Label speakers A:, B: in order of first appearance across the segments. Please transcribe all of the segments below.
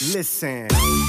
A: Listen.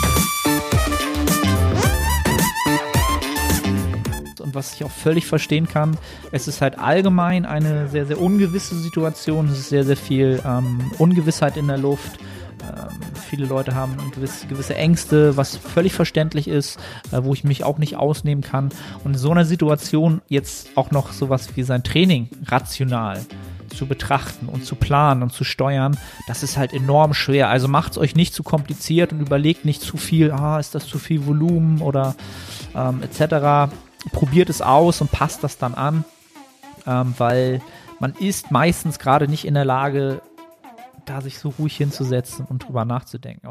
B: Und was ich auch völlig verstehen kann, es ist halt allgemein eine sehr, sehr ungewisse Situation. Es ist sehr, sehr viel Ungewissheit in der Luft. Viele Leute haben gewisse Ängste, was völlig verständlich ist, wo ich mich auch nicht ausnehmen kann. Und in so einer Situation jetzt auch noch sowas wie sein Training rational zu betrachten und zu planen und zu steuern, das ist halt enorm schwer. Also macht es euch nicht zu kompliziert und überlegt nicht zu viel, ist das zu viel Volumen oder etc. Probiert es aus und passt das dann an, weil man ist meistens gerade nicht in der Lage, da sich so ruhig hinzusetzen und drüber nachzudenken.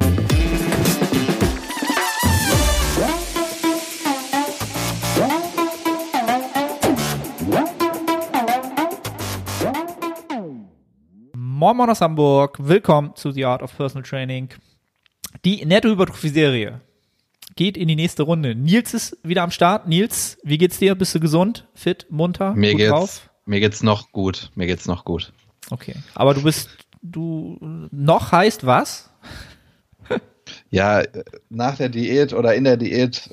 B: Moin Moin aus Hamburg, willkommen zu The Art of Personal Training. Die Nettohypertrophie-Serie geht in die nächste Runde. Nils ist wieder am Start. Nils, wie geht's dir? Bist du gesund, fit, munter,
C: gut
B: drauf?
C: Mir geht's noch gut.
B: Okay, aber du noch heißt was?
C: Ja, nach der Diät oder in der Diät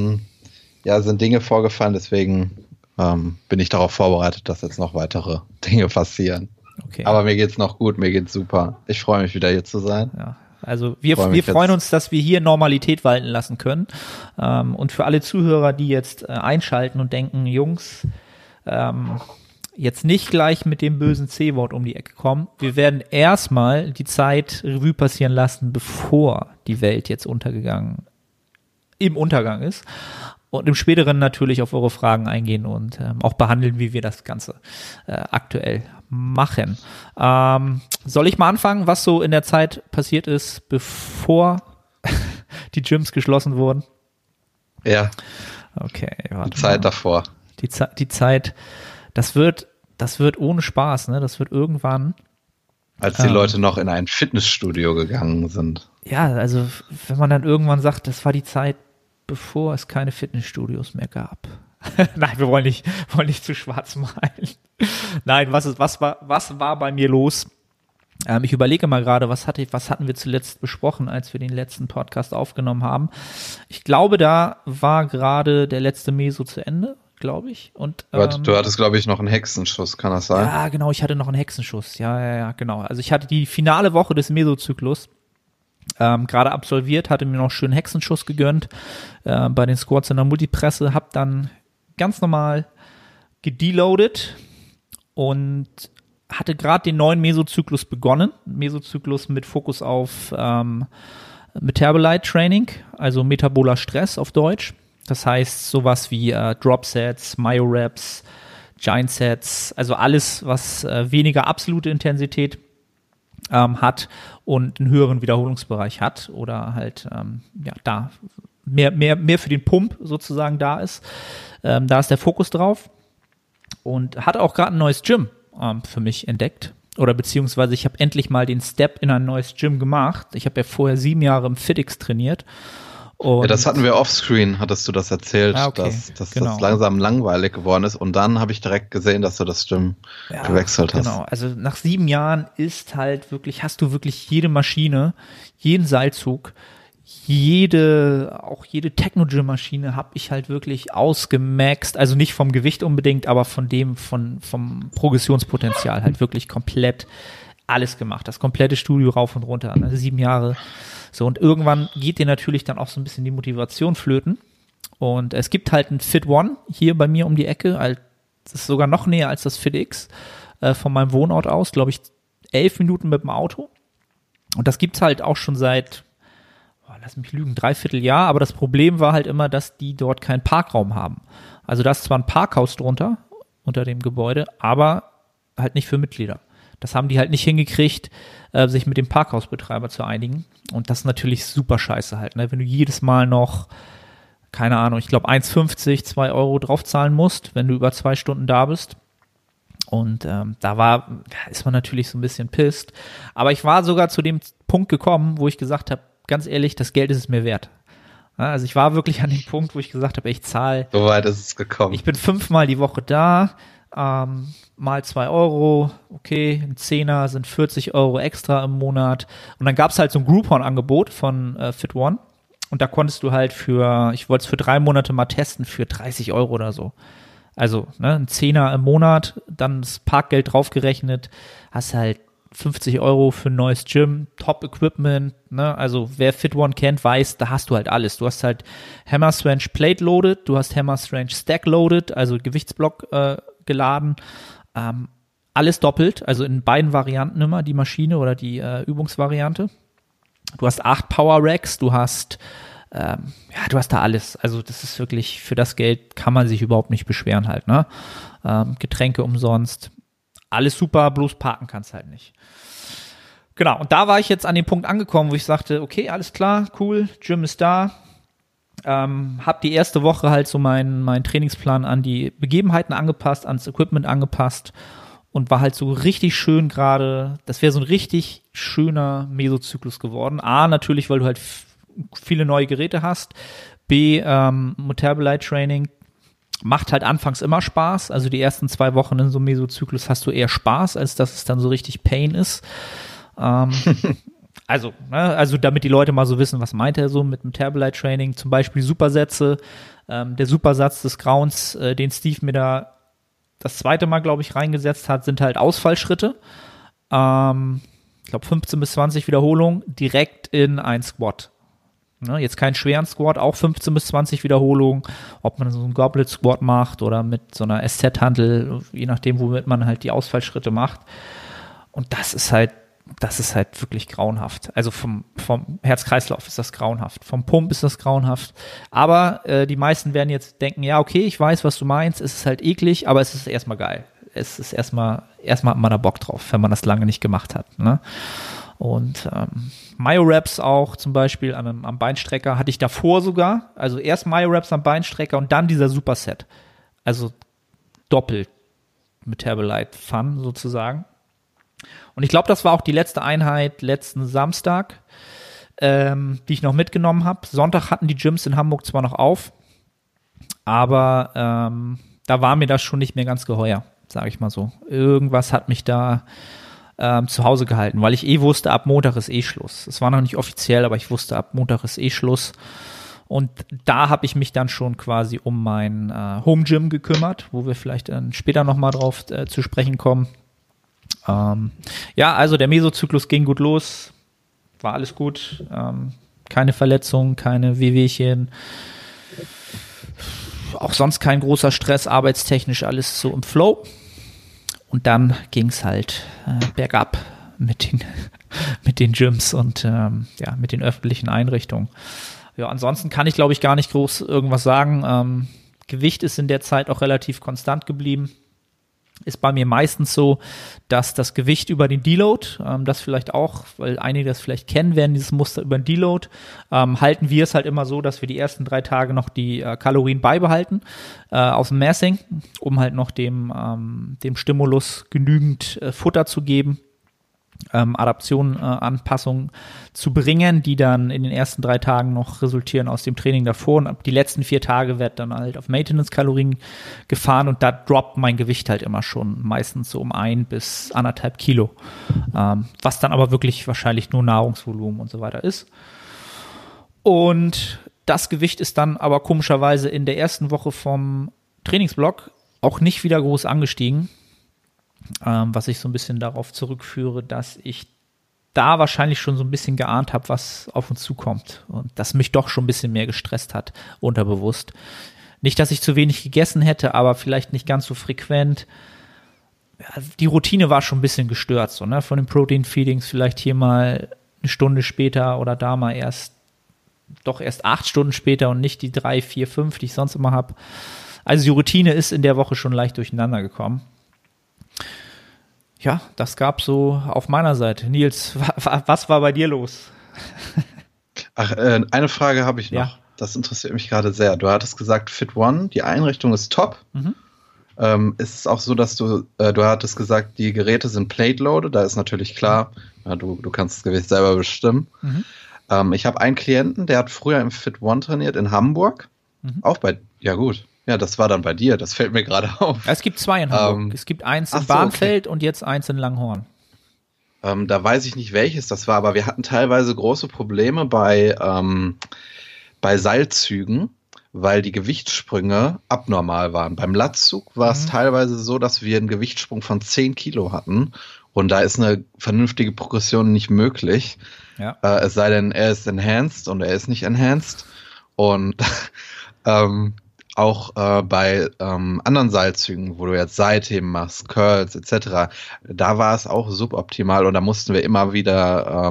C: sind Dinge vorgefallen, deswegen bin ich darauf vorbereitet, dass jetzt noch weitere Dinge passieren.
B: Okay.
C: Aber mir geht's noch gut, mir geht's super. Ich freue mich wieder hier zu sein.
B: Ja. Also wir freuen uns, dass wir hier Normalität walten lassen können. Und für alle Zuhörer, die jetzt einschalten und denken, Jungs, jetzt nicht gleich mit dem bösen C-Wort um die Ecke kommen. Wir werden erstmal die Zeit Revue passieren lassen, bevor die Welt jetzt im Untergang ist. Und im Späteren natürlich auf eure Fragen eingehen und auch behandeln, wie wir das Ganze aktuell machen. Soll ich mal anfangen, was so in der Zeit passiert ist, bevor die Gyms geschlossen wurden?
C: Ja.
B: Okay.
C: Die Zeit davor.
B: Die Zeit, das wird ohne Spaß, ne? Das wird irgendwann.
C: Als die Leute noch in ein Fitnessstudio gegangen sind.
B: Ja, also wenn man dann irgendwann sagt, das war die Zeit, bevor es keine Fitnessstudios mehr gab. Nein, wir wollen nicht zu schwarz malen. Nein, was war bei mir los? Ich überlege mal gerade, was hatten wir zuletzt besprochen, als wir den letzten Podcast aufgenommen haben. Ich glaube, da war gerade der letzte Meso zu Ende, glaube ich. Und
C: du hattest, glaube ich, noch einen Hexenschuss, kann das sein?
B: Ja, genau, ich hatte noch einen Hexenschuss. Ja, genau. Also ich hatte die finale Woche des Mesozyklus gerade absolviert, hatte mir noch schön Hexenschuss gegönnt bei den Squats in der Multipresse, hab dann ganz normal gedeloadet und hatte gerade den neuen Mesozyklus begonnen. Mesozyklus mit Fokus auf Metabolite Training, also metaboler Stress auf Deutsch. Das heißt sowas wie Drop-Sets, Myo-Reps, Giant-Sets, also alles, was weniger absolute Intensität hat und einen höheren Wiederholungsbereich hat oder halt da mehr für den Pump sozusagen da ist. Da ist der Fokus drauf und hatte auch gerade ein neues Gym für mich entdeckt oder beziehungsweise ich habe endlich mal den Step in ein neues Gym gemacht. Ich habe ja vorher 7 Jahre im FitX trainiert. Und
C: ja, das hatten wir offscreen, hattest du das erzählt,
B: okay,
C: dass
B: genau.
C: Das langsam langweilig geworden ist und dann habe ich direkt gesehen, dass du das Gym gewechselt hast.
B: Genau, also nach 7 Jahren hast du wirklich jede Maschine, jeden Seilzug, jede Techno-Gym-Maschine habe ich halt wirklich ausgemaxt, also nicht vom Gewicht unbedingt, aber vom Progressionspotenzial halt wirklich komplett alles gemacht, das komplette Studio rauf und runter, also 7 Jahre. So, und irgendwann geht dir natürlich dann auch so ein bisschen die Motivation flöten. Und es gibt halt ein Fit One hier bei mir um die Ecke. Das ist sogar noch näher als das FitX von meinem Wohnort aus. Glaube ich 11 Minuten mit dem Auto. Und das gibt's halt auch schon seit, lass mich lügen, 3/4 Jahr. Aber das Problem war halt immer, dass die dort keinen Parkraum haben. Also da ist zwar ein Parkhaus drunter, unter dem Gebäude, aber halt nicht für Mitglieder. Das haben die halt nicht hingekriegt, sich mit dem Parkhausbetreiber zu einigen. Und das ist natürlich super scheiße halt, ne? Wenn du jedes Mal noch, keine Ahnung, ich glaube 1,50, 2 Euro draufzahlen musst, wenn du über 2 Stunden da bist. Und da ist man natürlich so ein bisschen pisst. Aber ich war sogar zu dem Punkt gekommen, wo ich gesagt habe, ganz ehrlich, das Geld ist es mir wert. Ja, also ich war wirklich an dem Punkt, wo ich gesagt habe, ich zahle.
C: So weit ist es gekommen.
B: Ich bin 5-mal die Woche da. mal 2 Euro, okay, ein Zehner sind 40 Euro extra im Monat. Und dann gab es halt so ein Groupon-Angebot von Fit One. Und da konntest du halt ich wollte es für 3 Monate mal testen, für 30 Euro oder so. Also ein Zehner im Monat, dann das Parkgeld draufgerechnet, hast halt 50 Euro für ein neues Gym, Top-Equipment, ne? Also wer Fit One kennt, weiß, da hast du halt alles. Du hast halt Hammer Strength Plate Loaded, du hast Hammer Strength Stack Loaded, also Gewichtsblock geladen, alles doppelt, also in beiden Varianten immer, die Maschine oder die Übungsvariante. Du hast 8 Power Racks, du hast da alles. Also das ist wirklich, für das Geld kann man sich überhaupt nicht beschweren halt, ne? Getränke umsonst, alles super, bloß parken kannst halt nicht. Genau, und da war ich jetzt an dem Punkt angekommen, wo ich sagte, okay, alles klar, cool, Gym ist da. Hab die erste Woche halt so meinen Trainingsplan an die Begebenheiten angepasst, ans Equipment angepasst und war halt so richtig schön gerade, das wäre so ein richtig schöner Mesozyklus geworden. A, natürlich, weil du halt viele neue Geräte hast. B, Metabolite Training macht halt anfangs immer Spaß. Also die ersten 2 Wochen in so einem Mesozyklus hast du eher Spaß, als dass es dann so richtig Pain ist. Also damit die Leute mal so wissen, was meint er so mit Metabolite Training. Zum Beispiel Supersätze. Der Supersatz des Grauens, den Steve mir da das 2. Mal, glaube ich, reingesetzt hat, sind halt Ausfallschritte. Ich glaube 15 bis 20 Wiederholungen direkt in ein Squat. Ne, jetzt keinen schweren Squat, auch 15 bis 20 Wiederholungen, ob man so einen Goblet Squat macht oder mit so einer SZ-Hantel, je nachdem, womit man halt die Ausfallschritte macht. Und das ist halt wirklich grauenhaft. Also vom Herz-Kreislauf ist das grauenhaft, vom Pump ist das grauenhaft. Aber die meisten werden jetzt denken, ja, okay, ich weiß, was du meinst, es ist halt eklig, aber es ist erstmal geil. Es ist erstmal hat man da Bock drauf, wenn man das lange nicht gemacht hat, ne? Und Myo-Raps auch zum Beispiel am Beinstrecker hatte ich davor sogar. Also erst Myo-Raps am Beinstrecker und dann dieser Superset. Also doppelt Metabolite Fun sozusagen. Und ich glaube, das war auch die letzte Einheit letzten Samstag, die ich noch mitgenommen habe. Sonntag hatten die Gyms in Hamburg zwar noch auf, aber da war mir das schon nicht mehr ganz geheuer, sage ich mal so. Irgendwas hat mich da zu Hause gehalten, weil ich wusste, ab Montag ist Schluss. Es war noch nicht offiziell, aber ich wusste, ab Montag ist Schluss. Und da habe ich mich dann schon quasi um mein Home Gym gekümmert, wo wir vielleicht dann später nochmal drauf zu sprechen kommen. Also der Mesozyklus ging gut los, war alles gut, keine Verletzungen, keine Wehwehchen, auch sonst kein großer Stress, arbeitstechnisch alles so im Flow. Und dann ging es halt bergab mit den Gyms und mit den öffentlichen Einrichtungen. Ja, ansonsten kann ich, glaube ich, gar nicht groß irgendwas sagen. Gewicht ist in der Zeit auch relativ konstant geblieben. Ist bei mir meistens so, dass das Gewicht über den Deload, das vielleicht auch, weil einige das vielleicht kennen werden, dieses Muster über den Deload, halten wir es halt immer so, dass wir die ersten 3 Tage noch die Kalorien beibehalten aus dem Massing, um halt noch dem Stimulus genügend Futter zu geben, Adaptionen, Anpassungen zu bringen, die dann in den ersten 3 Tagen noch resultieren aus dem Training davor. Und ab die letzten 4 Tage wird dann halt auf Maintenance-Kalorien gefahren und da droppt mein Gewicht halt immer schon meistens so um 1 bis 1,5 Kilo. Was dann aber wirklich wahrscheinlich nur Nahrungsvolumen und so weiter ist. Und das Gewicht ist dann aber komischerweise in der ersten Woche vom Trainingsblock auch nicht wieder groß angestiegen. Was ich so ein bisschen darauf zurückführe, dass ich da wahrscheinlich schon so ein bisschen geahnt habe, was auf uns zukommt und das mich doch schon ein bisschen mehr gestresst hat, unterbewusst. Nicht, dass ich zu wenig gegessen hätte, aber vielleicht nicht ganz so frequent. Ja, die Routine war schon ein bisschen gestört, so, ne? Von den Protein-Feedings vielleicht hier mal eine Stunde später oder da mal erst 8 Stunden später und nicht die 3, 4, 5, die ich sonst immer habe. Also die Routine ist in der Woche schon leicht durcheinander gekommen. Ja, das gab so auf meiner Seite. Nils, was war bei dir los?
C: Ach, eine Frage habe ich noch.
B: Ja.
C: Das interessiert mich gerade sehr. Du hattest gesagt, Fit One, die Einrichtung ist top. Mhm. Ist es auch so, dass du hattest gesagt, die Geräte sind plate-loaded, da ist natürlich klar, ja, du kannst das Gewicht selber bestimmen. Mhm. Ich habe einen Klienten, der hat früher im Fit One trainiert in Hamburg. Mhm. Auch ja gut. Ja, das war dann bei dir, das fällt mir gerade auf.
B: Es gibt 2 in Hamburg. Es gibt eins in Barnfeld und jetzt eins in Langhorn.
C: Da weiß ich nicht, welches das war, aber wir hatten teilweise große Probleme bei Seilzügen, weil die Gewichtssprünge abnormal waren. Beim Lattzug war es teilweise so, dass wir einen Gewichtssprung von 10 Kilo hatten und da ist eine vernünftige Progression nicht möglich.
B: Ja.
C: Es sei denn, er ist enhanced und er ist nicht enhanced. Und auch bei anderen Seilzügen, wo du jetzt Seitheben machst, Curls etc., da war es auch suboptimal und da mussten wir immer wieder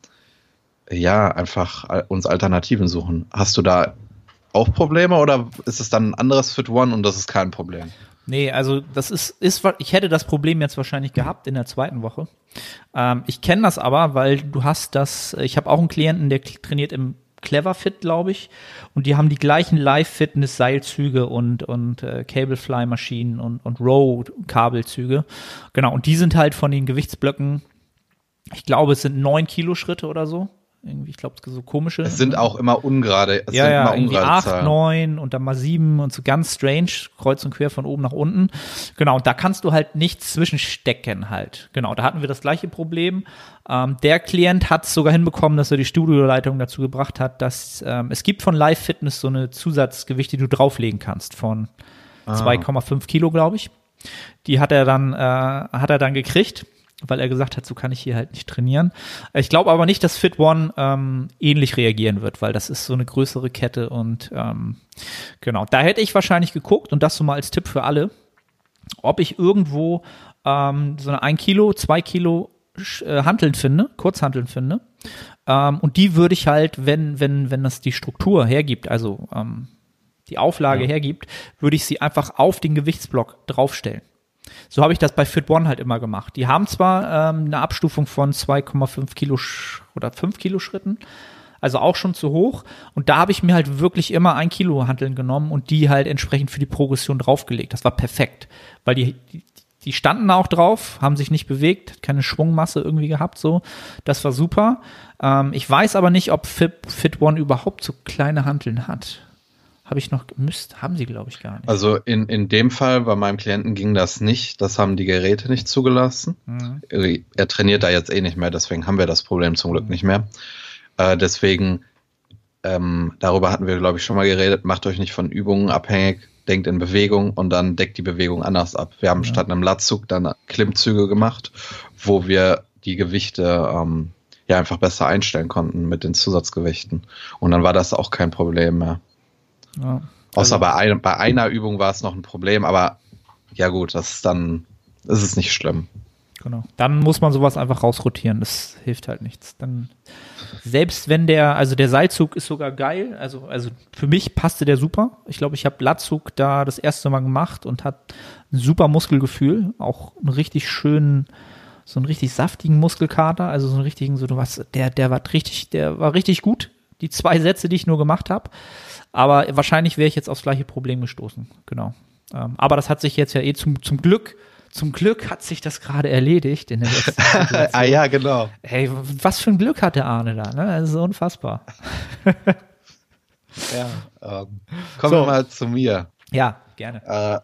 C: einfach uns Alternativen suchen. Hast du da auch Probleme oder ist es dann ein anderes Fit One und das ist kein Problem?
B: Nee, also das ist ich hätte das Problem jetzt wahrscheinlich gehabt in der 2. Woche. Ich kenne das aber, weil ich habe auch einen Klienten, der trainiert im Cleverfit, glaube ich, und die haben die gleichen Live-Fitness-Seilzüge und Cablefly-Maschinen und Row-Kabelzüge. Genau, und die sind halt von den Gewichtsblöcken, ich glaube, es sind 9 Kilo Schritte oder so. Irgendwie, ich glaube, so komische.
C: Es sind auch immer ungerade.
B: Es sind immer irgendwie 8, 9 und dann mal 7 und so ganz strange, kreuz und quer von oben nach unten. Genau, und da kannst du halt nichts zwischenstecken halt. Genau, da hatten wir das gleiche Problem. Der Klient hat es sogar hinbekommen, dass er die Studioleitung dazu gebracht hat, dass es gibt von Live Fitness so eine Zusatzgewicht, die du drauflegen kannst von 2,5 Kilo, glaube ich. Die hat er dann gekriegt, weil er gesagt hat, so kann ich hier halt nicht trainieren. Ich glaube aber nicht, dass Fit One ähnlich reagieren wird, weil das ist so eine größere Kette und genau, da hätte ich wahrscheinlich geguckt und das so mal als Tipp für alle, ob ich irgendwo so eine 1 Kilo, 2 Kilo Hanteln finde, Kurzhanteln finde und die würde ich halt, wenn das die Struktur hergibt, also die Auflage hergibt, würde ich sie einfach auf den Gewichtsblock draufstellen. So habe ich das bei Fit One halt immer gemacht. Die haben zwar eine Abstufung von 2,5 Kilo oder 5 Kilo Schritten, also auch schon zu hoch. Und da habe ich mir halt wirklich immer 1 Kilo Hanteln genommen und die halt entsprechend für die Progression draufgelegt. Das war perfekt, weil die standen auch drauf, haben sich nicht bewegt, keine Schwungmasse irgendwie gehabt, so. Das war super. Ich weiß aber nicht, ob Fit One überhaupt so kleine Hanteln hat. Haben sie, glaube ich, gar nicht.
C: Also in dem Fall bei meinem Klienten ging das nicht. Das haben die Geräte nicht zugelassen. Er trainiert da jetzt eh nicht mehr, deswegen haben wir das Problem zum Glück nicht mehr. Deswegen, darüber hatten wir, glaube ich, schon mal geredet. Macht euch nicht von Übungen abhängig, denkt in Bewegung und dann deckt die Bewegung anders ab. Wir haben statt einem Lattzug dann Klimmzüge gemacht, wo wir die Gewichte einfach besser einstellen konnten mit den Zusatzgewichten. Und dann war das auch kein Problem mehr. Ja, also außer bei einer Übung war es noch ein Problem, aber ja gut, ist es nicht schlimm.
B: Genau. Dann muss man sowas einfach rausrotieren, das hilft halt nichts. Dann, selbst wenn der Seilzug ist sogar geil, also für mich passte der super. Ich glaube, ich habe Lattzug da das erste Mal gemacht und hat ein super Muskelgefühl, auch einen richtig schönen, so einen richtig saftigen Muskelkater, also so einen richtigen, der war richtig gut. Die 2 Sätze, die ich nur gemacht habe. Aber wahrscheinlich wäre ich jetzt aufs gleiche Problem gestoßen. Genau. Aber das hat sich jetzt ja zum Glück hat sich das gerade erledigt in der letzten Situation.
C: Ja, genau.
B: Hey, was für ein Glück hat der Arne da, ne? Das ist unfassbar.
C: Ja, kommen wir mal zu mir.
B: Ja, gerne.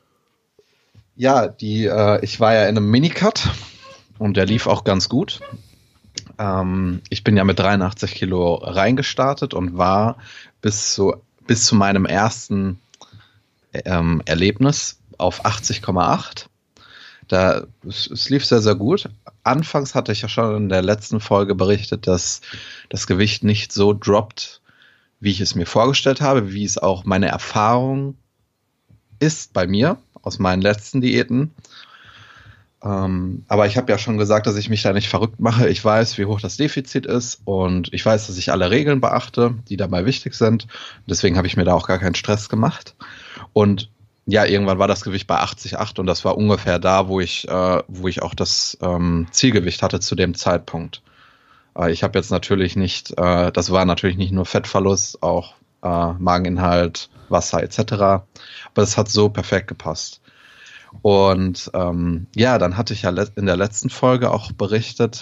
C: Ich war ja in einem Minicut und der lief auch ganz gut. Ich bin ja mit 83 Kilo reingestartet und war bis zu meinem ersten Erlebnis auf 80,8. Es lief sehr, sehr gut. Anfangs hatte ich ja schon in der letzten Folge berichtet, dass das Gewicht nicht so droppt, wie ich es mir vorgestellt habe, wie es auch meine Erfahrung ist bei mir aus meinen letzten Diäten. Aber ich habe ja schon gesagt, dass ich mich da nicht verrückt mache. Ich weiß, wie hoch das Defizit ist und ich weiß, dass ich alle Regeln beachte, die dabei wichtig sind. Deswegen habe ich mir da auch gar keinen Stress gemacht. Und ja, irgendwann war das Gewicht bei 80,8 und das war ungefähr da, wo ich auch das Zielgewicht hatte zu dem Zeitpunkt. Ich habe jetzt natürlich nicht, das war natürlich nicht nur Fettverlust, auch Mageninhalt, Wasser etc. Aber es hat so perfekt gepasst. Und dann hatte ich ja in der letzten Folge auch berichtet,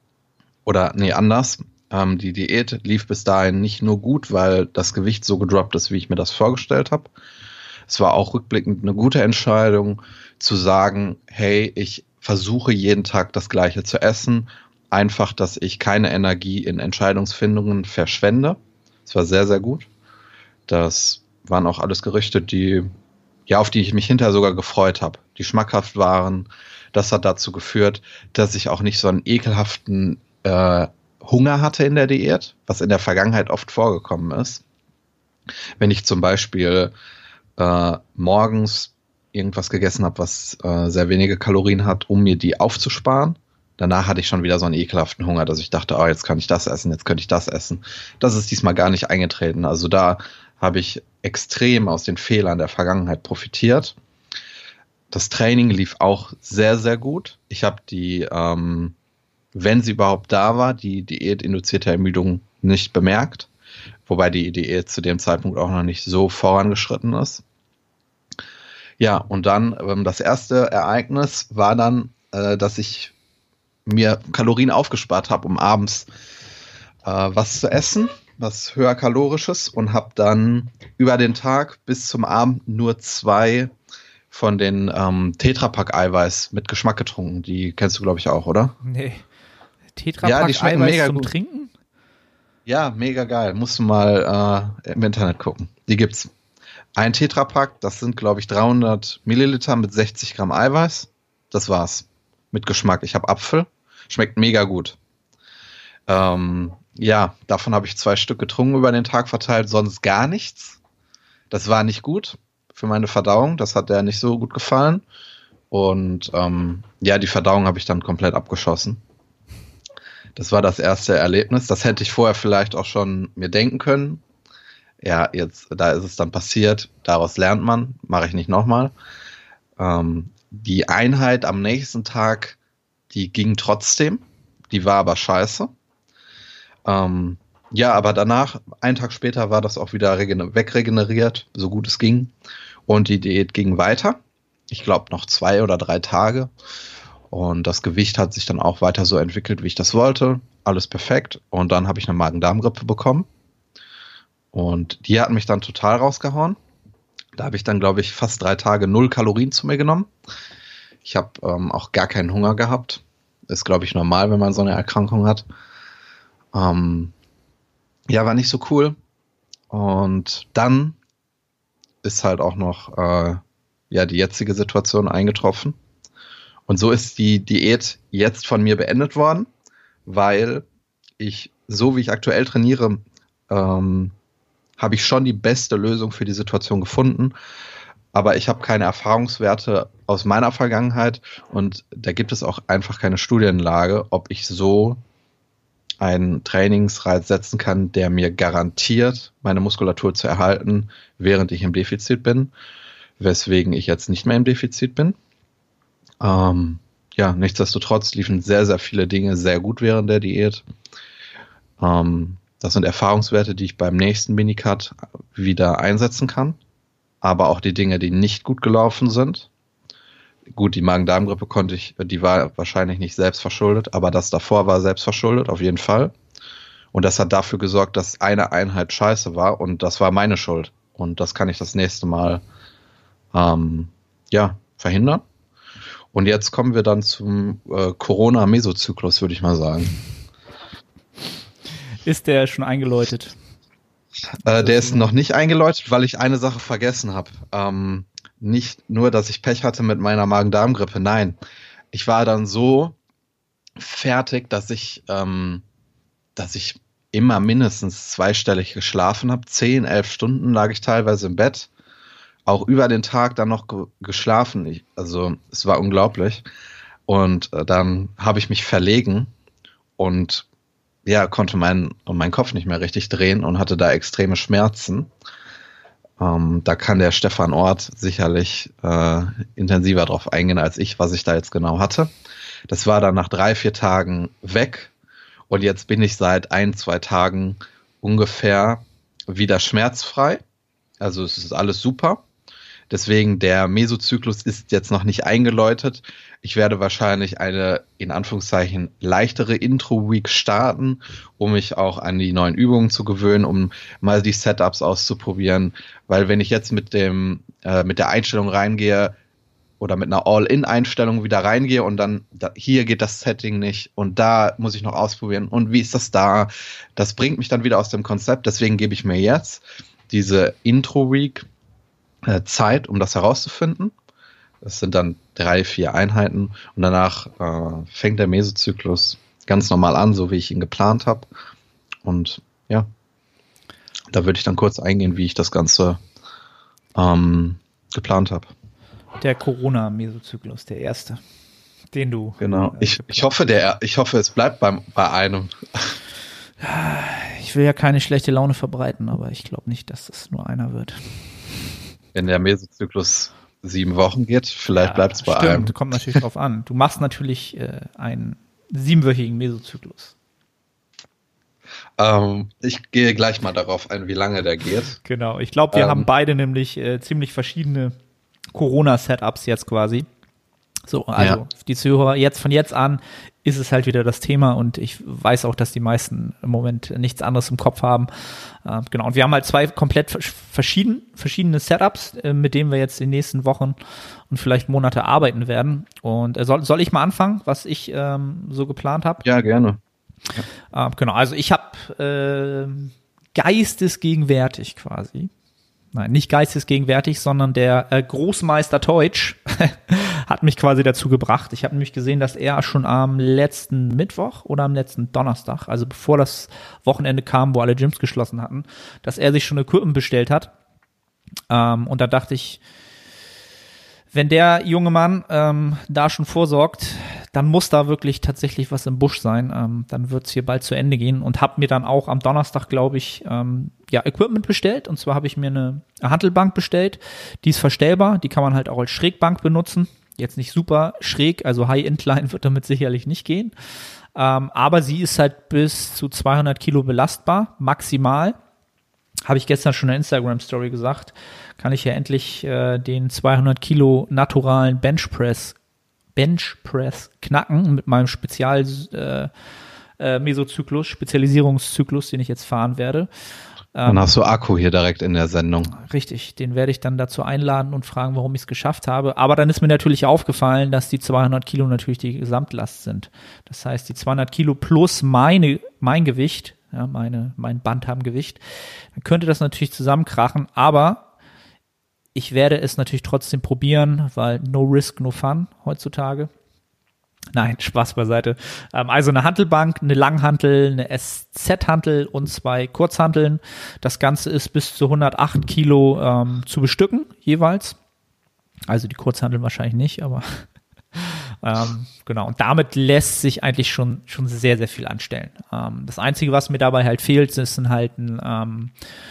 C: die Diät lief bis dahin nicht nur gut, weil das Gewicht so gedroppt ist, wie ich mir das vorgestellt habe, Es war auch rückblickend eine gute Entscheidung zu sagen, hey, ich versuche jeden Tag das Gleiche zu essen. Einfach, dass ich keine Energie in Entscheidungsfindungen verschwende. Das war sehr, sehr gut. Das waren auch alles Gerichte, auf die ich mich hinterher sogar gefreut habe, die schmackhaft waren. Das hat dazu geführt, dass ich auch nicht so einen ekelhaften Hunger hatte in der Diät, was in der Vergangenheit oft vorgekommen ist. Wenn ich zum Beispiel morgens irgendwas gegessen habe, was sehr wenige Kalorien hat, um mir die aufzusparen, danach hatte ich schon wieder so einen ekelhaften Hunger, dass ich dachte, oh, jetzt kann ich das essen, jetzt könnte ich das essen. Das ist diesmal gar nicht eingetreten. Also da habe ich extrem aus den Fehlern der Vergangenheit profitiert. Das Training lief auch sehr, sehr gut. Ich habe die, wenn sie überhaupt da war, die diätinduzierte Ermüdung nicht bemerkt. Wobei die Diät zu dem Zeitpunkt auch noch nicht so vorangeschritten ist. Ja, und dann das erste Ereignis war dann, dass ich mir Kalorien aufgespart habe, um abends was zu essen, was höherkalorisches, und habe dann über den Tag bis zum Abend nur 2 von den Tetrapack-Eiweiß mit Geschmack getrunken. Die kennst du, glaube ich, auch, oder?
B: Nee.
C: Die
B: Tetrapack
C: schmecken
B: Eiweiß
C: mega
B: zum
C: gut.
B: Trinken?
C: Ja, mega geil. Musst du mal im Internet gucken. Die gibt's. Ein Tetrapack, das sind, glaube ich, 300 Milliliter mit 60 Gramm Eiweiß. Das war's. Mit Geschmack. Ich habe Apfel. Schmeckt mega gut. Davon habe ich 2 Stück getrunken über den Tag verteilt, sonst gar nichts. Das war nicht gut für meine Verdauung. Das hat der nicht so gut gefallen. Und die Verdauung habe ich dann komplett abgeschossen. Das war das erste Erlebnis. Das hätte ich vorher vielleicht auch schon mir denken können. Ja, da ist es dann passiert. Daraus lernt man. Mache ich nicht nochmal. Die Einheit am nächsten Tag, die ging trotzdem. Die war aber scheiße. Aber danach, einen Tag später, war das auch wieder wegregeneriert, so gut es ging. Und die Diät ging weiter. Ich glaube noch 2 oder 3 Tage. Und das Gewicht hat sich dann auch weiter so entwickelt, wie ich das wollte. Alles perfekt. Und dann habe ich eine Magen-Darm-Grippe bekommen. Und die hat mich dann total rausgehauen. Da habe ich dann, glaube ich, fast 3 Tage 0 Kalorien zu mir genommen. Ich habe auch gar keinen Hunger gehabt. Ist, glaube ich, normal, wenn man so eine Erkrankung hat. War nicht so cool. Und dann ist halt auch noch die jetzige Situation eingetroffen. Und so ist die Diät jetzt von mir beendet worden, weil so wie ich aktuell trainiere, habe ich schon die beste Lösung für die Situation gefunden. Aber ich habe keine Erfahrungswerte aus meiner Vergangenheit und da gibt es auch einfach keine Studienlage, ob ich so einen Trainingsreiz setzen kann, der mir garantiert, meine Muskulatur zu erhalten, während ich im Defizit bin, weswegen ich jetzt nicht mehr im Defizit bin. Nichtsdestotrotz liefen sehr, sehr viele Dinge sehr gut während der Diät. Das sind Erfahrungswerte, die ich beim nächsten Minicut wieder einsetzen kann. Aber auch die Dinge, die nicht gut gelaufen sind. Gut, die Magen-Darm-Grippe die war wahrscheinlich nicht selbstverschuldet, aber das davor war selbstverschuldet, auf jeden Fall. Und das hat dafür gesorgt, dass eine Einheit scheiße war und das war meine Schuld. Und das kann ich das nächste Mal verhindern. Und jetzt kommen wir dann zum Corona-Mesozyklus, würde ich mal sagen.
B: Ist der schon eingeläutet?
C: Der ist noch nicht eingeläutet, weil ich eine Sache vergessen habe. Nicht nur, dass ich Pech hatte mit meiner Magen-Darm-Grippe, nein. Ich war dann so fertig, dass ich immer mindestens zweistellig geschlafen habe. 10, 11 Stunden lag ich teilweise im Bett. Auch über den Tag dann noch geschlafen. Es war unglaublich. Und dann habe ich mich verlegen und konnte meinen Kopf nicht mehr richtig drehen und hatte da extreme Schmerzen. Da kann der Stefan Ort sicherlich intensiver drauf eingehen als ich, was ich da jetzt genau hatte. Das war dann nach 3, 4 Tagen weg und jetzt bin ich seit 1, 2 Tagen ungefähr wieder schmerzfrei. Also es ist alles super. Deswegen der Mesozyklus ist jetzt noch nicht eingeläutet. Ich werde wahrscheinlich eine, in Anführungszeichen, leichtere Intro-Week starten, um mich auch an die neuen Übungen zu gewöhnen, um mal die Setups auszuprobieren. Weil wenn ich jetzt mit der Einstellung reingehe oder mit einer All-In-Einstellung wieder reingehe und dann hier geht das Setting nicht und da muss ich noch ausprobieren und wie ist das da? Das bringt mich dann wieder aus dem Konzept. Deswegen gebe ich mir jetzt diese Intro-Week Zeit, um das herauszufinden. Das sind dann 3-4 Einheiten und danach fängt der Mesozyklus ganz normal an, so wie ich ihn geplant habe. Und ja, da würde ich dann kurz eingehen, wie ich das Ganze geplant habe.
B: Der Corona-Mesozyklus, der erste, den du.
C: Genau. Ich hoffe, es bleibt bei einem.
B: Ich will ja keine schlechte Laune verbreiten, aber ich glaube nicht, dass es nur einer wird.
C: Wenn der Mesozyklus 7 Wochen geht, vielleicht bleibt es bei einem.
B: Stimmt, kommt natürlich drauf an. Du machst natürlich einen 7-wöchigen Mesozyklus.
C: Ich gehe gleich mal darauf ein, wie lange der geht.
B: Genau, ich glaube, wir haben beide nämlich ziemlich verschiedene Corona-Setups jetzt quasi. So, also die Zuhörer, von jetzt an ist es halt wieder das Thema und ich weiß auch, dass die meisten im Moment nichts anderes im Kopf haben. Genau, und wir haben halt 2 komplett verschiedene Setups, mit denen wir jetzt die nächsten Wochen und vielleicht Monate arbeiten werden. Und soll ich mal anfangen, was ich so geplant habe?
C: Ja, gerne.
B: Genau, also ich habe geistesgegenwärtig quasi. Nein, nicht geistesgegenwärtig, sondern der Großmeister Teutsch hat mich quasi dazu gebracht. Ich habe nämlich gesehen, dass er schon am letzten Mittwoch oder am letzten Donnerstag, also bevor das Wochenende kam, wo alle Gyms geschlossen hatten, dass er sich schon Equipment bestellt hat. Und da dachte ich, wenn der junge Mann da schon vorsorgt, dann muss da wirklich tatsächlich was im Busch sein. Dann wird es hier bald zu Ende gehen und habe mir dann auch am Donnerstag, glaube ich, Equipment bestellt. Und zwar habe ich mir eine Hantelbank bestellt. Die ist verstellbar, die kann man halt auch als Schrägbank benutzen. Jetzt nicht super schräg, also High-Incline wird damit sicherlich nicht gehen. Aber sie ist halt bis zu 200 Kilo belastbar, maximal. Habe ich gestern schon in der Instagram-Story gesagt, kann ich ja endlich den 200 Kilo naturalen Benchpress knacken mit meinem Mesozyklus, Spezialisierungszyklus, den ich jetzt fahren werde.
C: Dann hast du Akku hier direkt in der Sendung.
B: Richtig, den werde ich dann dazu einladen und fragen, warum ich es geschafft habe. Aber dann ist mir natürlich aufgefallen, dass die 200 Kilo natürlich die Gesamtlast sind. Das heißt, die 200 Kilo plus mein Gewicht, ja, mein Bantam-Gewicht, dann könnte das natürlich zusammenkrachen, aber ich werde es natürlich trotzdem probieren, weil no risk, no fun heutzutage. Nein, Spaß beiseite. Also eine Hantelbank, eine Langhantel, eine SZ-Hantel und 2 Kurzhanteln. Das Ganze ist bis zu 108 Kilo zu bestücken, jeweils. Also die Kurzhanteln wahrscheinlich nicht, aber genau. Und damit lässt sich eigentlich schon sehr, sehr viel anstellen. Das Einzige, was mir dabei halt fehlt, ist halt ein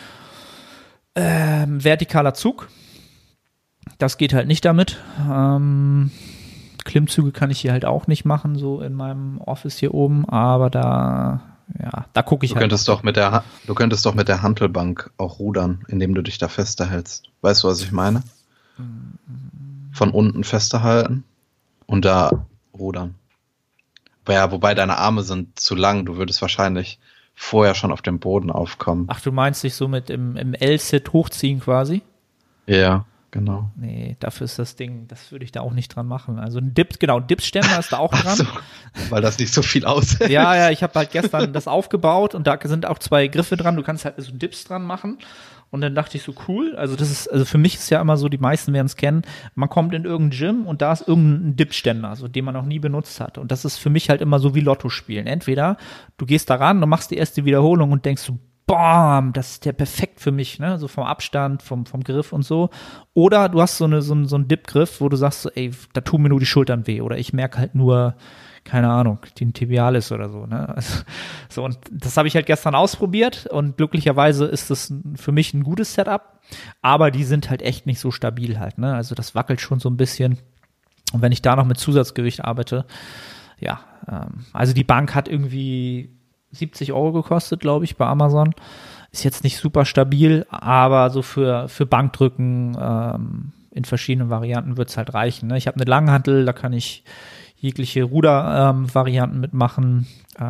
B: vertikaler Zug. Das geht halt nicht damit. Klimmzüge kann ich hier halt auch nicht machen, so in meinem Office hier oben, aber da gucke ich
C: Du könntest doch mit der Hantelbank auch rudern, indem du dich da fester hältst. Weißt du, was ich meine? Von unten fester halten und da rudern. Ja, wobei deine Arme sind zu lang, du würdest wahrscheinlich vorher schon auf dem Boden aufkommen.
B: Ach, du meinst dich so mit im L-Sit hochziehen quasi?
C: Ja. Genau.
B: Nee, dafür ist das Ding, das würde ich da auch nicht dran machen. Also ein Dipsständer ist da auch dran.
C: So, weil das nicht so viel aushält.
B: Ja, ich habe halt gestern das aufgebaut und da sind auch 2 Griffe dran. Du kannst halt so Dips dran machen. Und dann dachte ich so, cool. Also für mich ist ja immer so, die meisten werden es kennen, man kommt in irgendein Gym und da ist irgendein Dipständer, also den man noch nie benutzt hat. Und das ist für mich halt immer so wie Lotto spielen. Entweder du gehst da ran und machst die erste Wiederholung und denkst so, bam, das ist ja perfekt für mich, ne, so vom Abstand, vom Griff und so. Oder du hast so einen Dip-Griff, wo du sagst so, ey, da tun mir nur die Schultern weh oder ich merke halt nur, keine Ahnung, den Tibialis oder so, ne. Also, so, und das habe ich halt gestern ausprobiert und glücklicherweise ist das für mich ein gutes Setup, aber die sind halt echt nicht so stabil halt, ne. Also das wackelt schon so ein bisschen. Und wenn ich da noch mit Zusatzgewicht arbeite, ja, also die Bank hat irgendwie 70 € gekostet, glaube ich, bei Amazon. Ist jetzt nicht super stabil, aber so für Bankdrücken, in verschiedenen Varianten wird es halt reichen. Ne? Ich habe eine Langhantel, da kann ich jegliche Ruder-Varianten mitmachen.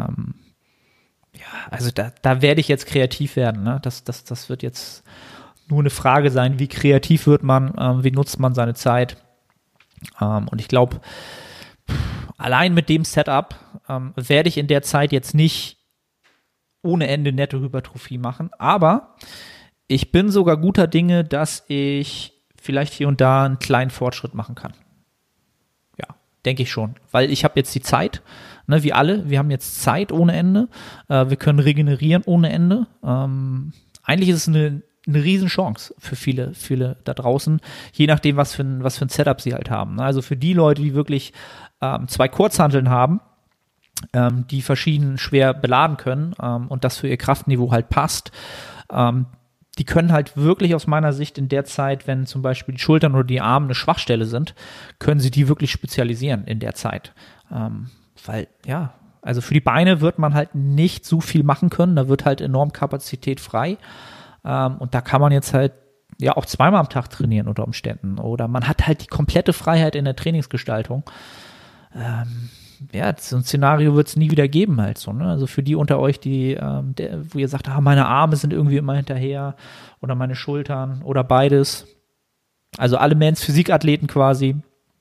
B: Also da werde ich jetzt kreativ werden. Ne? Das wird jetzt nur eine Frage sein, wie kreativ wird man, wie nutzt man seine Zeit. Und ich glaube, allein mit dem Setup werde ich in der Zeit jetzt nicht ohne Ende Nettohypertrophie machen, aber ich bin sogar guter Dinge, dass ich vielleicht hier und da einen kleinen Fortschritt machen kann. Ja, denke ich schon, weil ich habe jetzt die Zeit, ne, wie alle, wir haben jetzt Zeit ohne Ende, wir können regenerieren ohne Ende. Eigentlich ist es eine Riesenchance für viele da draußen, je nachdem, was für ein Setup sie halt haben. Also für die Leute, die wirklich 2 Kurzhanteln haben, die verschieden schwer beladen können und das für ihr Kraftniveau halt passt, die können halt wirklich aus meiner Sicht in der Zeit, wenn zum Beispiel die Schultern oder die Arme eine Schwachstelle sind, können sie die wirklich spezialisieren in der Zeit. Weil, ja, also für die Beine wird man halt nicht so viel machen können, da wird halt enorm Kapazität frei und da kann man jetzt halt ja auch 2-mal am Tag trainieren unter Umständen oder man hat halt die komplette Freiheit in der Trainingsgestaltung. Ja, so ein Szenario wird es nie wieder geben halt so, ne? Also für die unter euch, die, wo ihr sagt, meine Arme sind irgendwie immer hinterher oder meine Schultern oder beides. Also alle Men's Physikathleten quasi.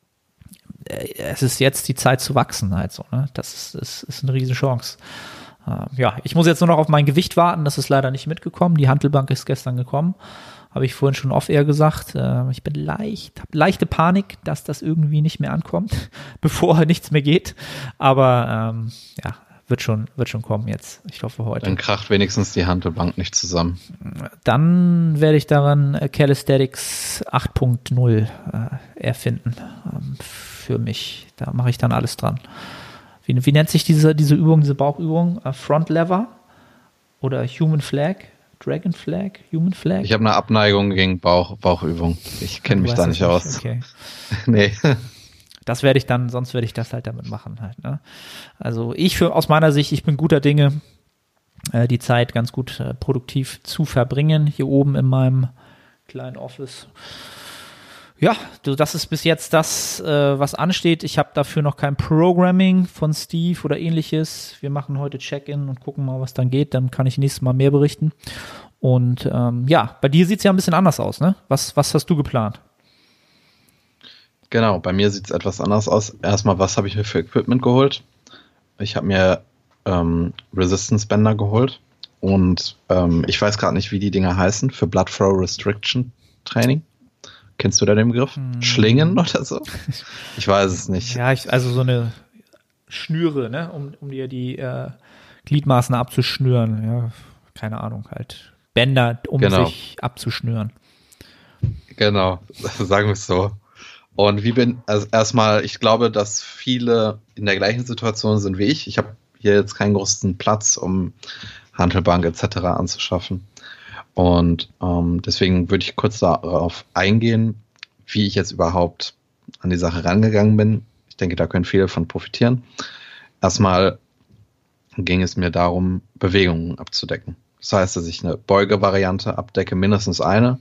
B: Es ist jetzt die Zeit zu wachsen halt so, ne? Das ist eine Riesen-Chance. Ja, ich muss jetzt nur noch auf mein Gewicht warten, das ist leider nicht mitgekommen. Die Hantelbank ist gestern gekommen. Habe ich vorhin schon off-air gesagt. Ich bin habe leichte Panik, dass das irgendwie nicht mehr ankommt, bevor nichts mehr geht. Aber ja, wird schon kommen jetzt. Ich hoffe heute.
C: Dann kracht wenigstens die Hantelbank nicht zusammen.
B: Dann werde ich daran Calisthenics 8.0 erfinden für mich. Da mache ich dann alles dran. Wie nennt sich diese Übung, diese Bauchübung? Front Lever oder Human Flag? Dragon Flag, Human Flag?
C: Ich habe eine Abneigung gegen Bauchübung. Ich kenne mich da nicht aus.
B: Okay.
C: Nee.
B: Das werde ich dann, sonst werde ich das halt damit machen halt, ne? Also aus meiner Sicht, ich bin guter Dinge, die Zeit ganz gut produktiv zu verbringen, hier oben in meinem kleinen Office. Ja, das ist bis jetzt das, was ansteht. Ich habe dafür noch kein Programming von Steve oder ähnliches. Wir machen heute Check-in und gucken mal, was dann geht. Dann kann ich nächstes Mal mehr berichten. Und ja, bei dir sieht es ja ein bisschen anders aus, ne? Was hast du geplant?
C: Genau, bei mir sieht es etwas anders aus. Erstmal, was habe ich mir für Equipment geholt? Ich habe mir Resistance Bänder geholt. Und ich weiß gerade nicht, wie die Dinger heißen, für Blood Flow Restriction Training. Kennst du da den Begriff? Schlingen oder so? Ich weiß es nicht.
B: Ja, also so eine Schnüre, ne, um dir die Gliedmaßen abzuschnüren. Ja, keine Ahnung, halt Bänder, um sich abzuschnüren.
C: Genau, sagen wir es so. Und also erstmal, ich glaube, dass viele in der gleichen Situation sind wie ich. Ich habe hier jetzt keinen großen Platz, um Hantelbank etc. anzuschaffen. Und deswegen würde ich kurz darauf eingehen, wie ich jetzt überhaupt an die Sache rangegangen bin. Ich denke, da können viele von profitieren. Erstmal ging es mir darum, Bewegungen abzudecken. Das heißt, dass ich eine Beugevariante abdecke, mindestens eine,